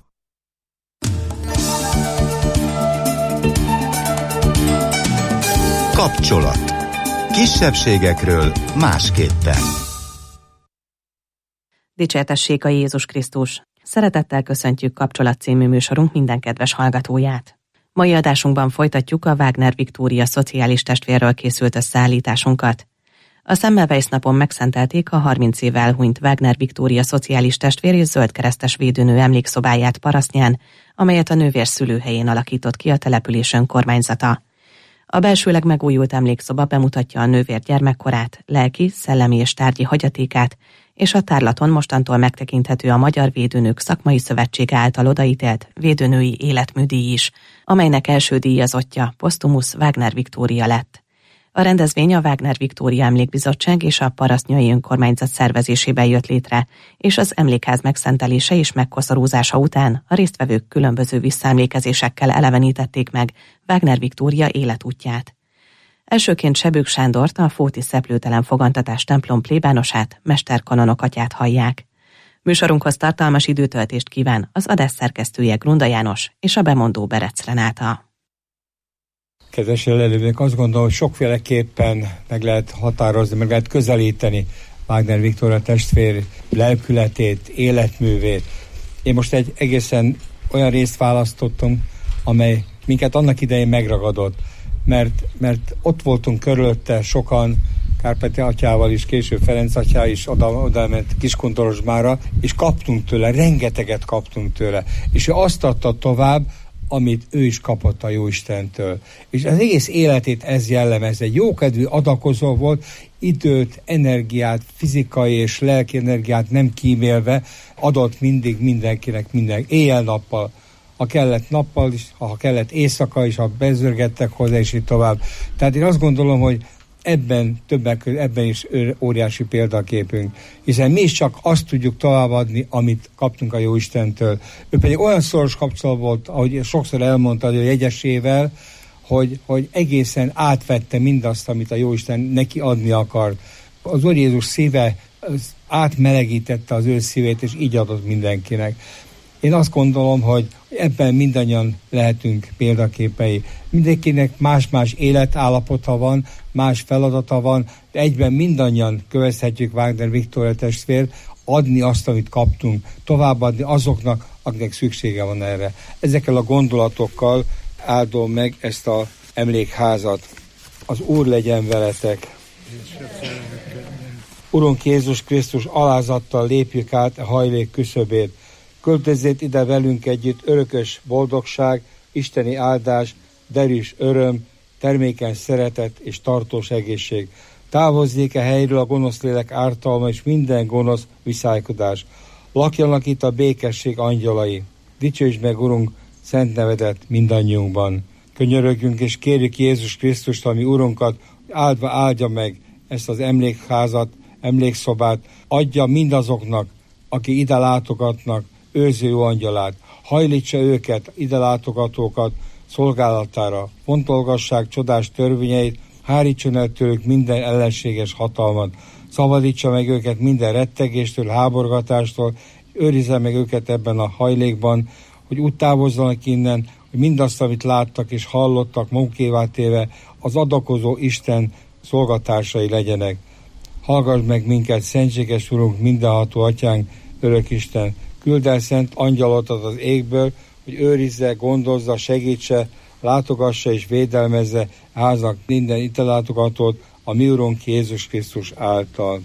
Kapcsolat. Kisebbségekről másképpen. Dicsértessék a Jézus Krisztus! Szeretettel köszöntjük Kapcsolat című műsorunk minden kedves hallgatóját. Mai adásunkban folytatjuk a Wagner Viktória szociális testvérről készült összeállításunkat. A Semmelweis napon megszentelték a harminc éve elhunyt Wagner Viktória szociális testvér és zöldkeresztes védőnő emlékszobáját Parasztnyán, amelyet a nővér szülőhelyén alakított ki a település önkormányzata. A belsőleg megújult emlékszoba bemutatja a nővér gyermekkorát, lelki, szellemi és tárgyi hagyatékát, és a tárlaton mostantól megtekinthető a Magyar Védőnők Szakmai Szövetsége által odaítélt védőnői életműdíj is, amelynek első díjazottja posztumusz Wagner Viktória lett. A rendezvény a Wagner Viktória Emlékbizottság és a Parasztnyai Önkormányzat szervezésében jött létre, és az emlékház megszentelése és megkoszorúzása után a résztvevők különböző visszaemlékezésekkel elevenítették meg Wagner Viktória életútját. Elsőként Sebők Sándort, a Fóti Szeplőtelen Fogantatás templom plébánosát, mesterkanonok atyát hallják. Műsorunkhoz tartalmas időtöltést kíván az adás szerkesztője Grunda János és a bemondó Berec Renáta. Kedves jelenlévők, azt gondolom, hogy sokféleképpen meg lehet határozni, meg lehet közelíteni Wagner Viktória testvér lelkületét, életművét. Én most egy egészen olyan részt választottam, amely minket annak idején megragadott, mert, mert ott voltunk körülötte sokan, Kárpáti atyával is, később Ferenc atyá is oda, oda ment Kiskuntorosmára, és kaptunk tőle, rengeteget kaptunk tőle. És ő azt adta tovább, amit ő is kapott a Jóistentől. És az egész életét ez jellemez. Egy jókedvű adakozó volt, időt, energiát, fizikai és lelki energiát nem kímélve adott mindig mindenkinek, minden éjjel-nappal. Ha kellett nappal is, ha kellett éjszaka is, ha bezörgettek hozzá, és így tovább. Tehát én azt gondolom, hogy ebben többek között, ebben is óriási példaképünk. Hiszen mi is csak azt tudjuk továbbadni, amit kaptunk a Jóistentől. Ő pedig olyan szoros kapcsolat volt, ahogy sokszor elmondta a jegyesével, hogy, hogy egészen átvette mindazt, amit a Jóisten neki adni akar. Az Úr Jézus szíve átmelegítette az ő szívét, és így adott mindenkinek. Én azt gondolom, hogy ebben mindannyian lehetünk példaképei. Mindenkinek más-más életállapota van, más feladata van, de egyben mindannyian kövezhetjük Wagner Viktória testvér, adni azt, amit kaptunk, továbbadni azoknak, akiknek szüksége van erre. Ezekkel a gondolatokkal áldom meg ezt az emlékházat. Az Úr legyen veletek! Urunk Jézus Krisztus, alázattal lépjük át a hajlék küszöbét. Költözzét ide velünk együtt örökös boldogság, isteni áldás, derűs öröm, termékeny szeretet és tartós egészség. Távozzék a helyről a gonosz lélek ártalma és minden gonosz viszálykodás. Lakjanak itt a békesség angyalai. Dicsőítsd meg, Urunk, szent nevedet mindannyiunkban. Könyörögjünk és kérjük Jézus Krisztust, ami Urunkat, hogy áldva áldja meg ezt az emlékházat, emlékszobát, adja mindazoknak, akik ide látogatnak, őrző jó angyalát, hajlítsa őket, ide látogatókat szolgálatára, fontolgassák csodás törvényeit, hárítson el tőlük minden ellenséges hatalmat, szabadítsa meg őket minden rettegéstől, háborgatástól, őrizze meg őket ebben a hajlékban, hogy úgy távozzanak innen, hogy mindazt, amit láttak és hallottak, magukévá téve, az adakozó Isten szolgatársai legyenek. Hallgass meg minket, szentséges Urunk, mindenható Atyánk, örök Isten, küld el szent angyalodat az égből, hogy őrizze, gondozza, segítse, látogassa és védelmezze háznak minden itt látogatót a mi Urunk Jézus Krisztus által.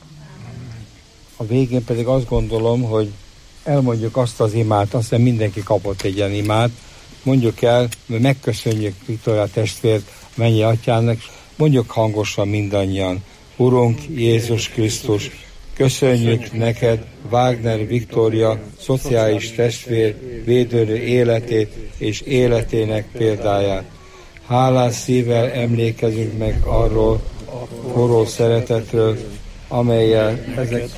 A végén pedig azt gondolom, hogy elmondjuk azt az imát, azt hiszem mindenki kapott egy ilyen imát, mondjuk el, mert megköszönjük Viktória testvért, mennyi atyának, mondjuk hangosan mindannyian. Urunk Jézus Krisztus, köszönjük neked Wagner Viktória szociális testvér védőnő életét és életének példáját. Hálás szívvel emlékezünk meg arról a forró szeretetről, amellyel ezek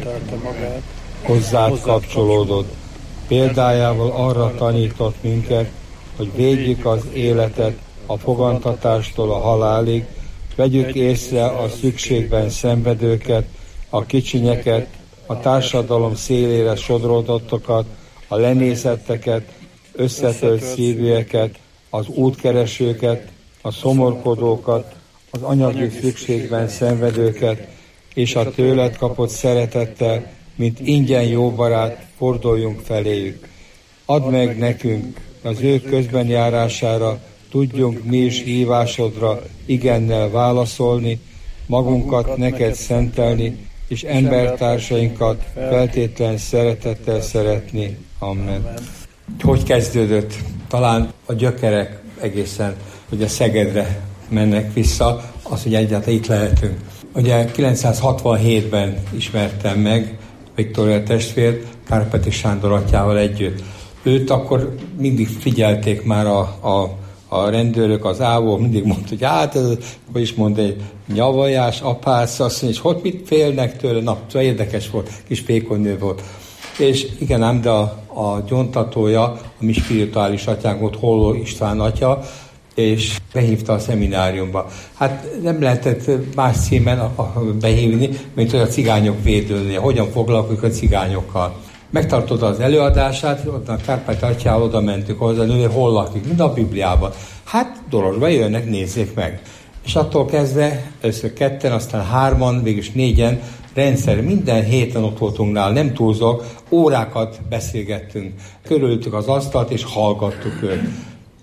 hozzád kapcsolódott. Példájával arra tanított minket, hogy védjük az életet a fogantatástól a halálig, vegyük észre a szükségben szenvedőket, a kicsinyeket, a társadalom szélére sodródottokat, a lenézetteket, összetölt szívűeket, az útkeresőket, a szomorkodókat, az anyagi szükségben szenvedőket, és a tőled kapott szeretettel, mint ingyen jó barát, forduljunk feléjük. Add meg nekünk az ő közbenjárására, tudjunk mi is hívásodra igennel válaszolni, magunkat neked szentelni, és embertársainkat feltétlen szeretettel szeretni. Amen. Hogy kezdődött? Talán a gyökerek egészen, hogy a Szegedre mennek vissza, az, hogy egyáltalán itt lehetünk. Ugye kilencszázhatvanhétben ismertem meg Viktória testvért Kárpáti Sándor atyával együtt. Őt akkor mindig figyelték már a, a, a rendőrök, az ávó, mindig mondta, hogy hát ez, hogy is mondta, egy nyavajás, apász, azt mondja, és hogy mit félnek tőle? Na, szóval érdekes volt, kis pékonynő volt. És igen ám, de a, a gyontatója, a mi spirituális atyánk volt, Holló István atya, és behívta a szemináriumba. Hát nem lehetett más címen a, a behívni, mint hogy a cigányok védőnél, hogyan foglalkozik a cigányokkal. Megtartotta az előadását, ott a Kárpát atyával oda mentük hozzá, nőni, hol lakik, mind a Bibliában. Hát Dorosba jönnek, nézzék meg. És attól kezdve először ketten, aztán hárman, végülis négyen rendszer, minden héten ott voltunk nál, nem túlzok, órákat beszélgettünk. Körülöttük az asztalt, és hallgattuk őt.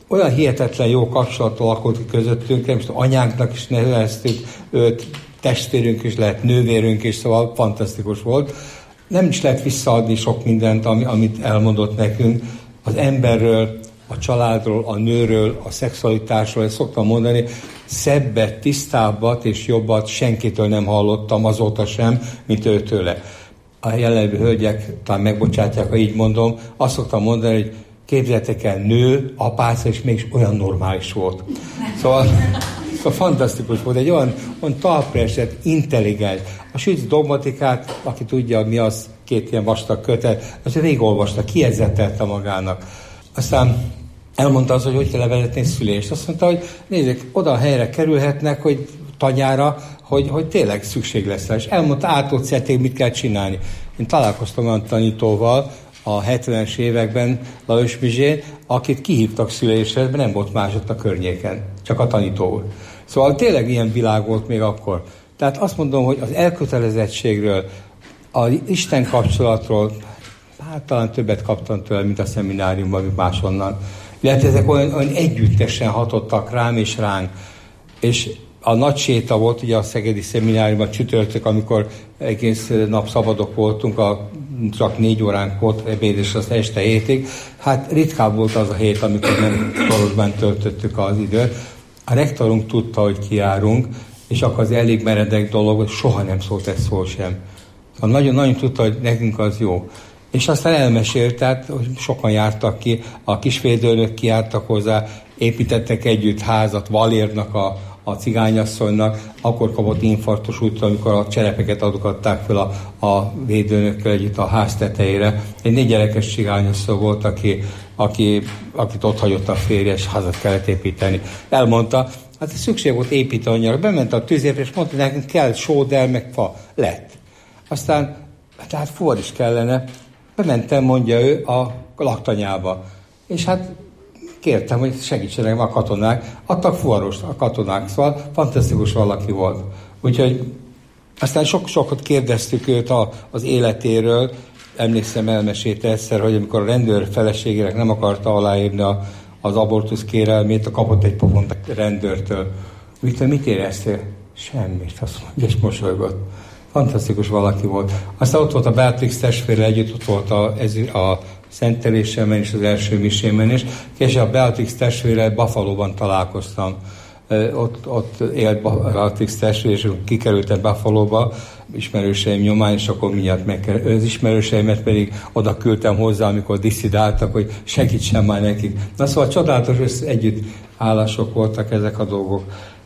olyan hihetetlen jó kapcsolat alakult ki közöttünk, most anyánknak is neveztük őt, testvérünk is lehet, nővérünk is, szóval fantasztikus volt. Nem is lehet visszaadni sok mindent, amit elmondott nekünk az emberről, a családról, a nőről, a szexualitásról, ezt szoktam mondani, szebbet, tisztábbat és jobbat senkitől nem hallottam azóta sem, mint őtőle. A jelenlevő hölgyek talán megbocsátják, ha így mondom, azt szoktam mondani, hogy képzeljetek el, nő, apáca, és mégis olyan normális volt. Szóval, szóval fantasztikus volt, egy olyan, olyan talpra esett, intelligens. A Sütz dogmatikát, aki tudja, mi az, két ilyen vastag kötet, az végigolvasta, kiedzetelte magának. Aztán elmondta az, hogy hogy kell levezetni szülést. Azt mondta, hogy nézzék, oda a helyre kerülhetnek, hogy tanyára, hogy, hogy tényleg szükség lesz rá. És elmondta átocették, mit kell csinálni. Én találkoztam olyan tanítóval a hetvenes években Lajos Mizsén, akit kihívtak szülésre, mert nem volt más ott a környéken, csak a tanító úr. Szóval tényleg ilyen világ volt még akkor. Tehát azt mondom, hogy az elkötelezettségről, az Isten kapcsolatról, hát talán többet kaptam tőle, mint a szemináriumban, mint máshonnan. Illetve ezek olyan, olyan együttesen hatottak rám és ránk. És a nagy séta volt ugye a szegedi szemináriumban csütörtök, amikor egész nap szabadok voltunk, a, csak négy óránk volt ebéd, és az este hétig. Hát ritkább volt az a hét, amikor nem Torosban töltöttük az időt. A rektorunk tudta, hogy kijárunk, és akkor az elég meredek dolog, hogy soha nem szólt egy szó sem. Nagyon-nagyon tudta, hogy nekünk az jó. És aztán elmesélt, tehát, hogy sokan jártak ki, a kisvédőnök kijártak hozzá, építettek együtt házat Valérnak, a, a cigányasszonynak, akkor kapott infarktus útra, amikor a cserepeket adogatták fel a, a védőnökkel együtt a ház tetejére. Egy négy gyerekes cigányasszony volt, aki, aki, akit ott hagyott a férje, és házat kellett építeni. Elmondta, hát szükség volt építőanyagra, bement a tűzépre, és mondta, hogy nekünk kell sóder, meg fa. Lett. Aztán, hát fuvar is kellene. Bementem, mondja ő, a laktanyába. És hát kértem, hogy segítsenek a katonák. Adtak fuvarost a katonák, szóval fantasztikus valaki volt. Úgyhogy aztán sok-sokat kérdeztük őt a, az életéről. Emlékszem, elmesélte egyszer, hogy amikor a rendőr feleségének nem akarta aláírni a, az abortusz kérelmét, kapott egy pofont a rendőrtől. Victor, mit éreztél? Semmit, azt mondja, és mosolygott. Fantasztikus valaki volt. Aztán ott volt a Beatrix testvére együtt, ott volt a, ez, a szentelésemen és az első misémen is. És a Beatrix testvére Buffalo-ban találkoztam. Ott, ott élt Beatrix testvére, és kikerültem Buffalo-ba ismerőseim nyomán, és akkor mindjárt megkerül. Az ismerőseimet pedig oda küldtem hozzá, amikor disszidáltak, hogy segítsen már nekik. Na szóval csodálatos együttállások voltak ezek a dolgok.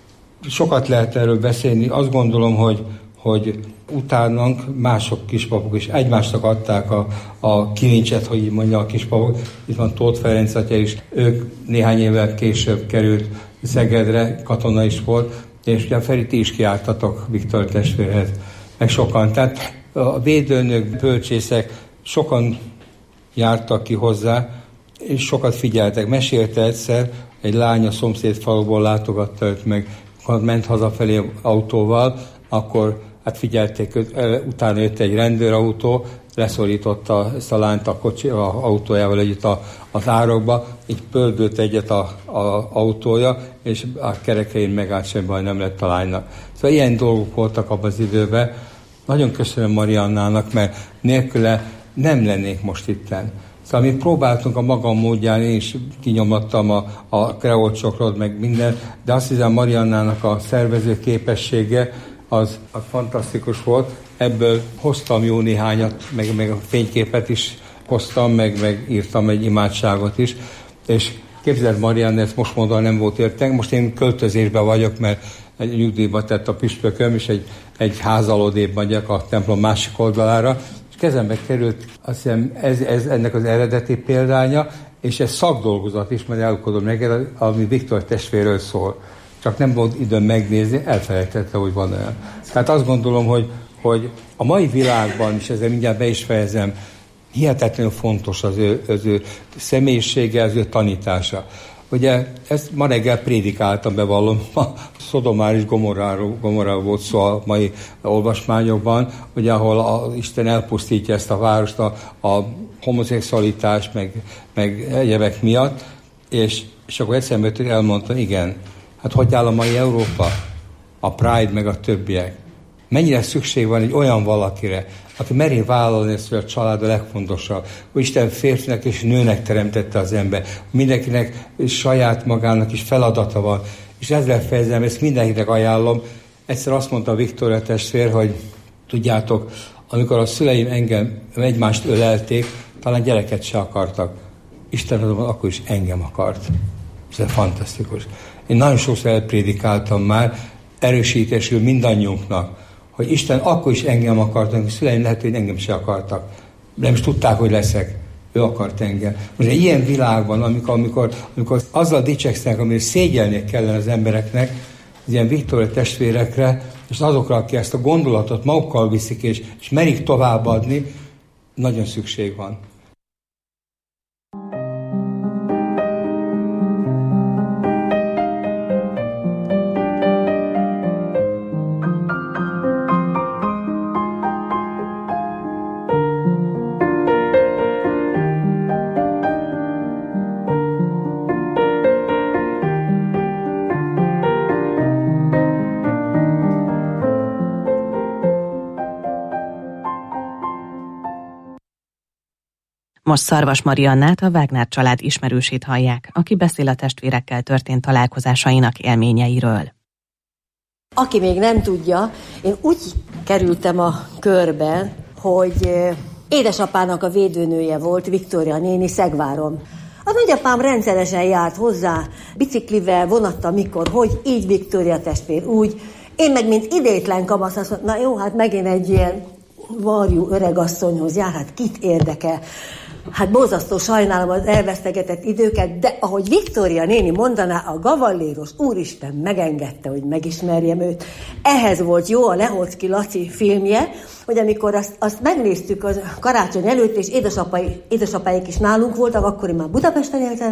Sokat lehet erről beszélni. Azt gondolom, hogy hogy utánunk mások kispapok is egymásnak adták a, a kilincset, hogy így mondja a kispapok. Itt van Tóth Ferenc atya is, ők néhány évvel később került Szegedre, katona is volt, és ugye Feri, ti is kiártatok Viktor testvérhez, meg sokan. Tehát a védőnök, bölcsészek sokan jártak ki hozzá, és sokat figyeltek. Mesélte egyszer, egy lány a szomszéd faluból látogatta őt meg, amikor ment hazafelé autóval, akkor hát figyelték, utána jött egy rendőrautó, leszorította ezt a lányt a kocsi, a autójával együtt a, az árokba, így pördült egyet a, a autója, és a kerekein megállt, sem baj nem lett a lánynak. Szóval ilyen dolgok voltak abban az időben. Nagyon köszönöm Mariannának, mert nélküle nem lennék most itten. Szóval mi próbáltunk a magam módján, én is kinyomattam a, a kreolcsokrot, meg minden, de azt hiszem Mariannának a szervező képessége, az, az fantasztikus volt. Ebből hoztam jó néhányat, meg, meg a fényképet is hoztam, meg, meg írtam egy imádságot is. És képzeld, Marianne, ezt most mondva nem volt érteng. Most én költözésben vagyok, mert egy nyugdíjba tett a püspököm, és egy, egy házalodébb vagyok a templom másik oldalára. És kezembe került, azt hiszem, ez, ez ennek az eredeti példánya, és ez szakdolgozat is, mert elkodom neked, ami Viktor testvérről szól. Csak nem volt időm megnézni, elfelejtette, hogy van olyan. Tehát azt gondolom, hogy, hogy a mai világban, és ezzel mindjárt be is fejezem, hihetetlenül fontos az ő, az ő személyisége, az ő tanítása. Ugye ezt ma reggel prédikáltam, bevallom, a Szodomár és Gomoráról, Gomoráról volt szó a mai olvasmányokban, ugye, ahol a Isten elpusztítja ezt a várost a, a homoszexualitás, meg, meg egyebek miatt, és És akkor eszembe jött, hogy elmondta, igen, hát hogy áll a mai Európa? A Pride meg a többiek. Mennyire szükség van egy olyan valakire, aki meri vállalni ezt, hogy a család a legfontosabb, hogy Isten férfinak és nőnek teremtette az ember, mindenkinek saját magának is feladata van, és ezzel fejezem, ezt mindenkinek ajánlom. Egyszer azt mondta Viktória testvér, hogy tudjátok, amikor a szüleim engem egymást ölelték, talán gyereket se akartak. Isten azonban akkor is engem akart. Ez fantasztikus. Én nagyon sokszor elprédikáltam már, erősítésül mindannyiunknak, hogy Isten akkor is engem akart, amikor szüleim lehet, hogy engem se akartak. Nem is tudták, hogy leszek. Ő akart engem. Most egy ilyen világban, amikor, amikor, amikor azzal dicsekszenek, amire szégyelni kellene az embereknek, az ilyen Viktória testvérekre, és azokra, akik ezt a gondolatot magukkal viszik, és, és merik továbbadni, nagyon szükség van. Most Szarvas Mariannát, a Wagner család ismerősét hallják, aki beszél a testvérekkel történt találkozásainak élményeiről. Aki még nem tudja, én úgy kerültem a körben, hogy édesapának a védőnője volt Viktória néni Szegváron. Az nagyapám rendszeresen járt hozzá, biciklivel, vonattal, mikor, hogy, így Viktória testvér, úgy. Én meg, mint idétlen kamasz, azt mondtam, na jó, hát megint egy ilyen varjú öregasszonyhoz jár, hát kit érdekel? Hát borzasztó sajnálom az elvesztegetett időket, de ahogy Viktória néni mondaná, a gavalléros úristen megengedte, hogy megismerjem őt. Ehhez volt jó a Lehocki Laci filmje, hogy amikor azt, azt megnéztük az karácsony előtt, és édesapai, édesapáik is nálunk voltak, akkor én már Budapesten éltem,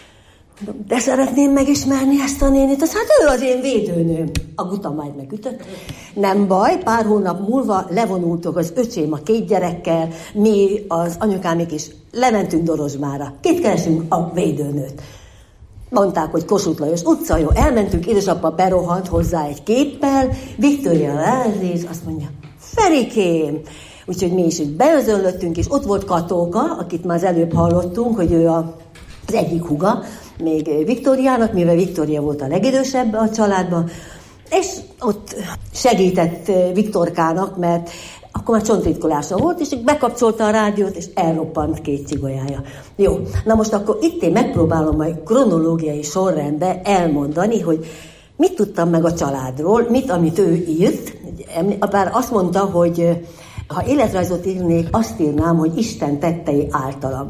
de szeretném megismerni ezt a nénit, az hát ő az én védőnőm. A guta majd megütött. Nem baj, pár hónap múlva levonultok az öcsém a két gyerekkel, mi az anyukámik is lementünk Dorozsmára. Kit keresünk? A védőnőt. Mondták, hogy Kossuth Lajos utca, jó, elmentünk, édesapa berohant hozzá egy képpel, Viktória ránéz, azt mondja, Ferikém! Úgyhogy mi is így beözönlöttünk, és ott volt Katóka, akit már az előbb hallottunk, hogy ő a, az egyik húga, még Viktóriának, mivel Viktória volt a legidősebb a családban, és ott segített Viktorkának, mert akkor már csontritkolása volt, és bekapcsolta a rádiót, és elroppant két csigolyája. Jó, na most akkor itt én megpróbálom majd kronológiai sorrendben elmondani, hogy mit tudtam meg a családról, mit, amit ő írt. Bár azt mondta, hogy ha életrajzot írnék, azt írnám, hogy Isten tettei általam.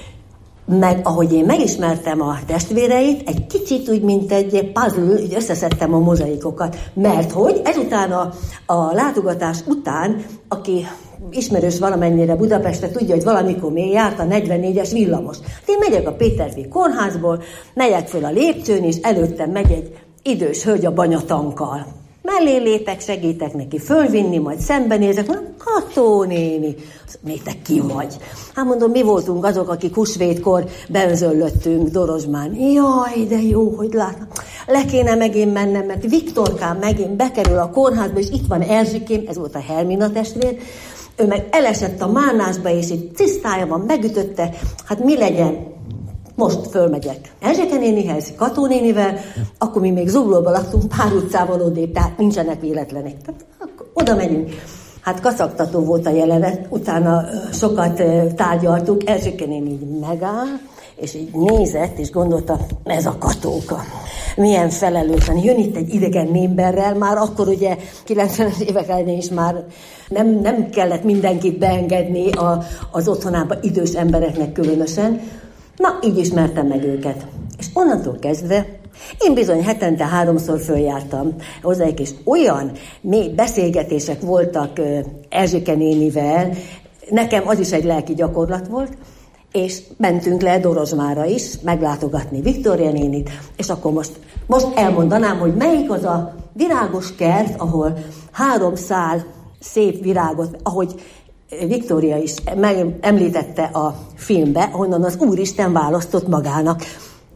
Meg ahogy én megismertem a testvéreit, egy kicsit úgy, mint egy puzzle, így összeszedtem a mozaikokat, mert hogy ezután a, a látogatás után, aki ismerős valamennyire Budapestre, tudja, hogy valamikor még járt a negyvennégyes villamos. Én megyek a Péterfi kórházból, megyek föl a lépcsőn, és előttem megy egy idős hölgy a banyatankkal. Mellé lépek, segítek neki fölvinni, majd szembenézek, mondom, Kató néni, még te ki vagy? Hát mondom, mi voltunk azok, akik húsvétkor beözöllöttünk Dorozsmán. Jaj, de jó, hogy látom. Le kéne megint mennem, mert Viktorkám megint bekerül a kórházba, és itt van Erzsikém, ez volt a Hermina testvér, ő meg elesett a mánásba, és egy cisztájában megütötte, hát mi legyen? Most fölmegyek Erzsike nénihez, Kató nénivel, akkor mi még Zuglóban laktunk, pár utcával odébb, tehát nincsenek véletlenek. Tehát akkor oda megyünk. Hát kacagtató volt a jelenet, utána sokat tárgyaltuk, Erzsike néni így megáll, és így nézett, és gondolta, ez a Katóka. Milyen felelőtlen. Jön itt egy idegen némberrel, már akkor ugye kilencvenes évek elején is már nem, nem kellett mindenkit beengedni a, az otthonába, idős embereknek különösen. Na, így ismertem meg őket. És onnantól kezdve én bizony hetente háromszor följártam hozzájuk, és olyan mély beszélgetések voltak Erzsike nénivel, nekem az is egy lelki gyakorlat volt, és mentünk le Dorozsmára is, meglátogatni Viktória nénit, és akkor most, most elmondanám, hogy melyik az a virágos kert, ahol három szál szép virágot, ahogy Viktória is említette a filmbe, honnan az Úristen választott magának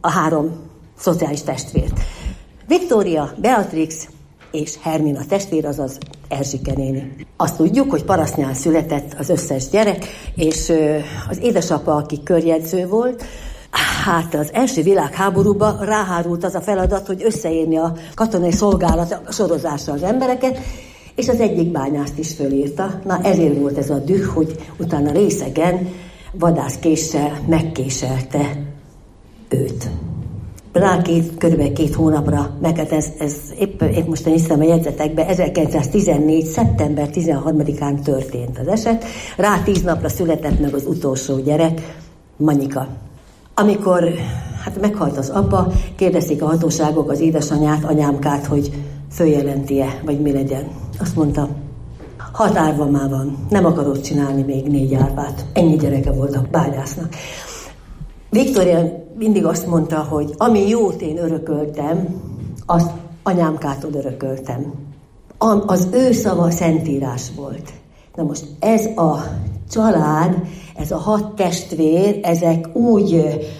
a három szociális testvért. Viktória, Beatrix és Hermina testvér, azaz Erzsike néni. Azt tudjuk, hogy parasztnyán született az összes gyerek, és az édesapa, aki körjegyző volt, hát az első világháborúban ráhárult az a feladat, hogy összeírni a katonai szolgálat sorozásra az embereket, és az egyik bányászt is fölírta. Na ezért volt ez a düh, hogy utána részegen vadászkéssel megkéselte őt. Rá két, körülbelül két hónapra, meg hát ez, ez épp, épp most hiszem a jegyzetekben, ezerkilencszáztizennégy. szeptember tizenharmadikán történt az eset. Rá tíz napra született meg az utolsó gyerek, Manyika. Amikor hát meghalt az apa, kérdezték a hatóságok az édesanyát, anyámkát, hogy följelenti-e, vagy mi legyen. Azt mondta, hat árva már van, nem akarod csinálni még négy árvát. Ennyi gyereke volt a bányásznak. Viktória mindig azt mondta, hogy ami jót én örököltem, azt anyámkától örököltem. Az ő szava szentírás volt. Na most ez a család, ez a hat testvér, ezek úgy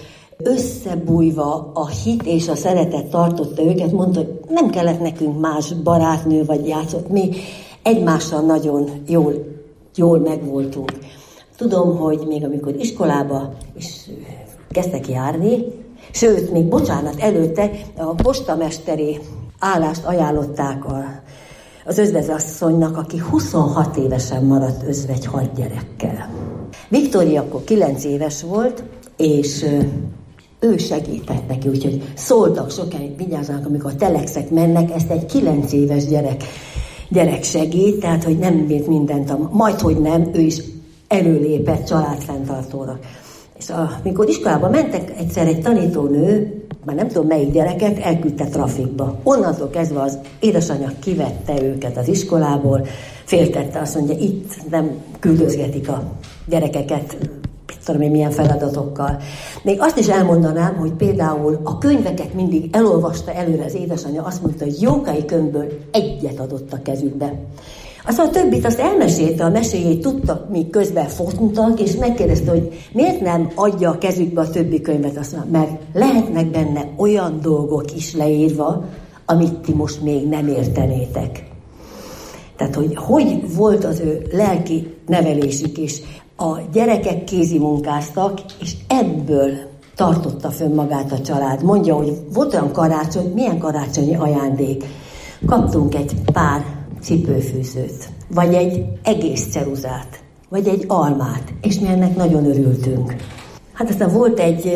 összebújva a hit és a szeretet tartotta őket, mondta, hogy nem kellett nekünk más barátnő vagy játszott, mi egymással nagyon jól, jól megvoltunk. Tudom, hogy még amikor iskolába is kezdtek járni, sőt, még bocsánat, előtte a postamesteri állást ajánlották a, az özvegyasszonynak, aki huszonhat évesen maradt özvegy hat gyerekkel. Viktória akkor kilenc éves volt, és ő segített neki, úgyhogy szóltak sokáig, vigyázzanak, amikor a telexek mennek, ezt egy kilenc éves gyerek, gyerek segít, tehát, hogy nem bírt mindent, majd, hogy nem, ő is előlépett családfenntartónak. És amikor iskolába mentek, egyszer egy tanítónő, már nem tudom melyik gyereket, elküldte trafikba. Onnantól kezdve az édesanyja kivette őket az iskolából, féltette, azt mondja, itt nem küldözgetik a gyerekeket, tudom én milyen feladatokkal. Még azt is elmondanám, hogy például a könyveket mindig elolvasta előre az édesanyja, azt mondta, hogy Jókai könyvből egyet adott a kezükbe. Aztán a többit azt elmesélte, a meséjét tudtak, míg közben fotunk, és megkérdezte, hogy miért nem adja a kezükbe a többi könyvet, azt mondta, mert lehetnek benne olyan dolgok is leírva, amit ti most még nem értenétek. Tehát, hogy hogy volt az ő lelki nevelésük is. A gyerekek kézimunkáztak, és ebből tartotta fönn magát a család. Mondja, hogy volt olyan karácsony, milyen karácsonyi ajándék. Kaptunk egy pár cipőfűzőt, vagy egy egész ceruzát, vagy egy almát, és mi ennek nagyon örültünk. Hát aztán volt egy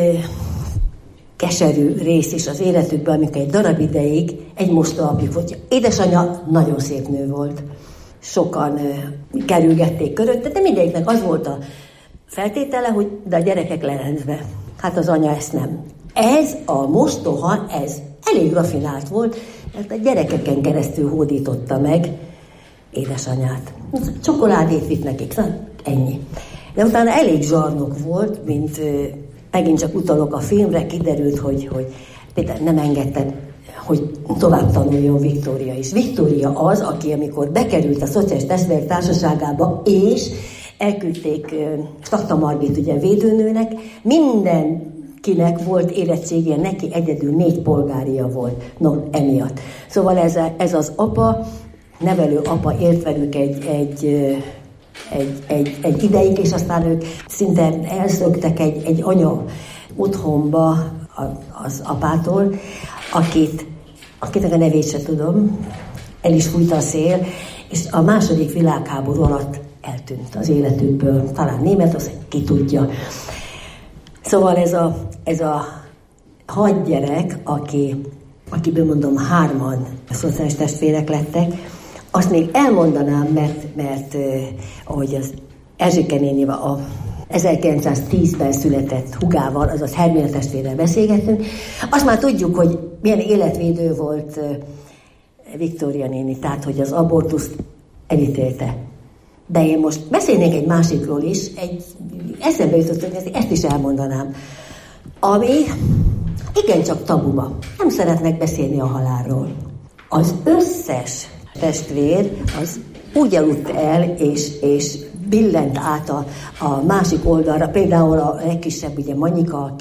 keserű rész is az életükben, amikor egy darab ideig egy mostohaapjuk volt. Édesanyja nagyon szép nő volt. Sokan uh, kerülgették körötte, de mindegyiknek az volt a feltétele, hogy de a gyerekek lerendve. Hát az anya ezt nem. Ez a mostoha, ez elég rafinált volt, mert a gyerekeken keresztül hódította meg édesanyát. Csokoládét vitt nekik, szóval ennyi. De utána elég zsarnok volt, mint uh, megint csak utalok a filmre, kiderült, hogy, hogy például nem engedte, hogy tovább tanuljon Viktória is. Viktória az, aki amikor bekerült a Szociális Testvérek Társaságába, és elküldték Statta Margit ugye védőnőnek, mindenkinek volt érettségie, neki egyedül négy polgária volt. No, emiatt. Szóval ez, ez az apa, nevelő apa ért velük egy, egy, egy, egy, egy ideig, és aztán ők szinte elszöktek egy, egy anya otthonba az apától, akit, akinek a nevét se tudom, el is fújta a szél, és a második világháború alatt eltűnt az életükből, talán Németország, ki tudja. Szóval ez a, ez a hat gyerek, aki, akiből mondom hárman a szociális testvérek lettek, azt még elmondanám, mert, mert eh, ahogy az Erzsike nénivel a ezerkilencszáztízben született hugával, azaz Hermina testvérrel beszélgettünk. Azt már tudjuk, hogy milyen életvédő volt Viktória néni, tehát, hogy az abortuszt elítélte. De én most beszélnék egy másikról is, egy eszembe jutott, hogy ezt is elmondanám, ami igencsak tabuma. Nem szeretnek beszélni a halálról. Az összes testvér az úgy aludt el, és, és billent át a, a másik oldalra. Például a legkisebb, ugye Manyika, aki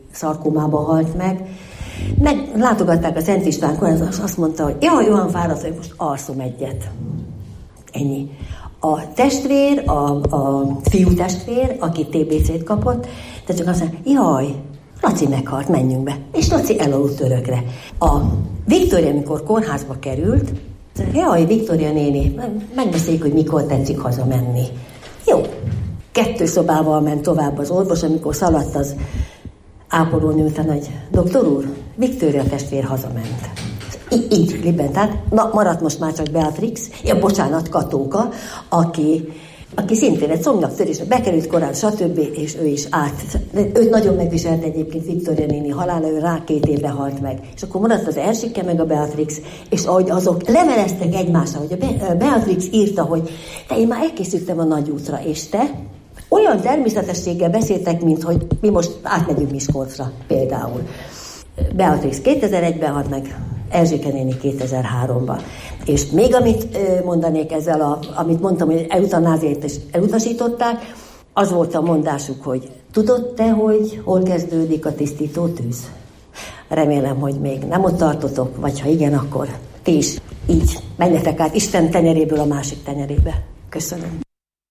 szarkómába halt meg. Meg látogatták a Szent István kórházba, és azt mondta, hogy jaj, olyan fáradt, hogy most alszom egyet. Ennyi. A testvér, a, a fiú testvér, aki té bé cét kapott, de csak azt mondja, jaj, Laci meghalt, menjünk be. És Laci elaludt örökre. A Viktória, amikor kórházba került, jaj, Viktória néni, megbeszéljük, hogy mikor tetszik hazamenni. Jó. Kettő szobával ment tovább az orvos, amikor szaladt az ápolónő után, hogy doktor úr, Viktória testvér hazament. Így, így libben, tehát na, maradt most már csak Beatrix, ja, bocsánat, Katóka, aki, aki szintén egy szomnyaktörés, bekerült korán, stb., és ő is át. Őt nagyon megviselt egyébként Viktória néni halála, ő rá két évre halt meg. És akkor maradt az Erzsike meg a Beatrix, és ahogy azok leveleztek egymásra, hogy a Beatrix írta, hogy te, én már elkészültem a nagy útra, és te olyan természetességgel beszéltek, mint hogy mi most átmegyünk Miskolcra például. Beatrix kétezer-egyben halt meg, Erzsike néni kétezer-háromban. És még amit mondanék ezzel, a, amit mondtam, hogy eutanáziát is elutasították, az volt a mondásuk, hogy tudod te, hogy hol kezdődik a tisztító tűz? Remélem, hogy még nem ott tartotok, vagy ha igen, akkor ti is így menjetek át Isten tenyeréből a másik tenyerébe. Köszönöm.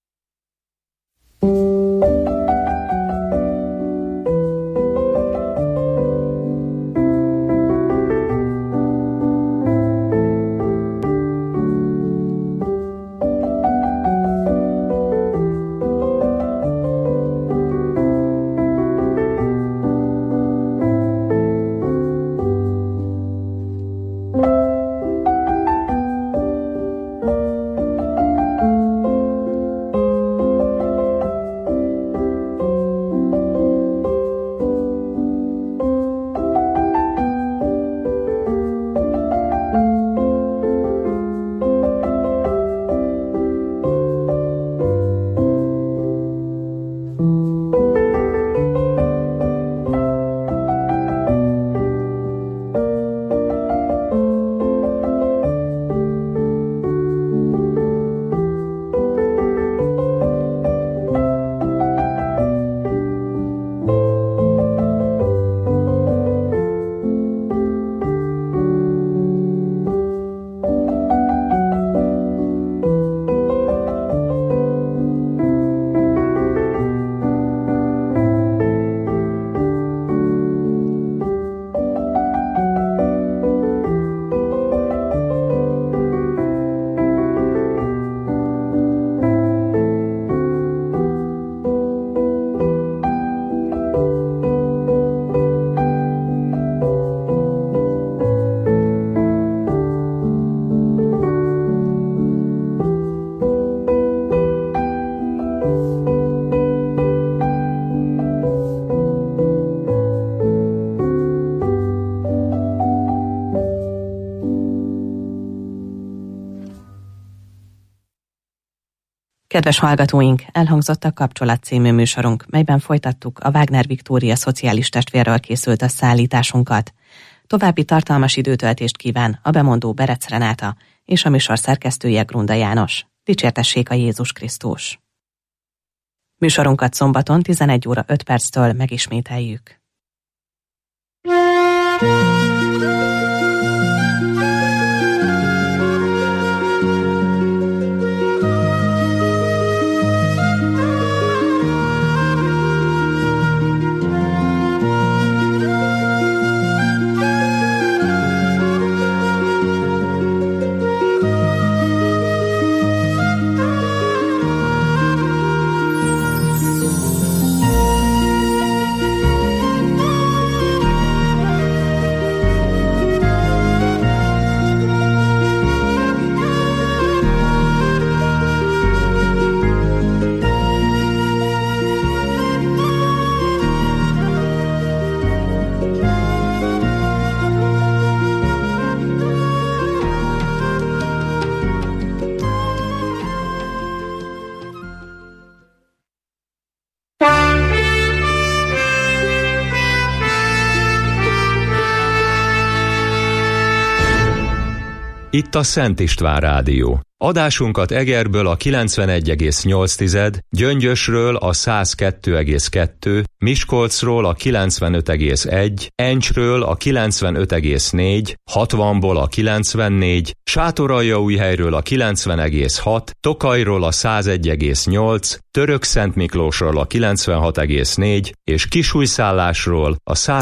Kedves hallgatóink, elhangzott a Kapcsolat című műsorunk, melyben folytattuk a Wagner Viktória szociális testvérről készült összeállításunkat. További tartalmas időtöltést kíván a bemondó Berec Renáta és a műsor szerkesztője Grunda János. Dicsértessék a Jézus Krisztus! Műsorunkat szombaton tizenegy óra öt perctől megismételjük. Itt a Szent István Rádió. Adásunkat Egerből a kilencvenegy egész nyolc, Gyöngyösről a száz kettő egész kettő, Miskolcról a kilencvenöt egész egy, Encsről a kilencvenöt egész négy, hatvanból a kilencvennégy, Sátoraljaújhelyről a kilencven egész hat, Tokajról a száz egy egész nyolc, Törökszentmiklósról a kilencvenhat egész négy és Kisújszállásról a száz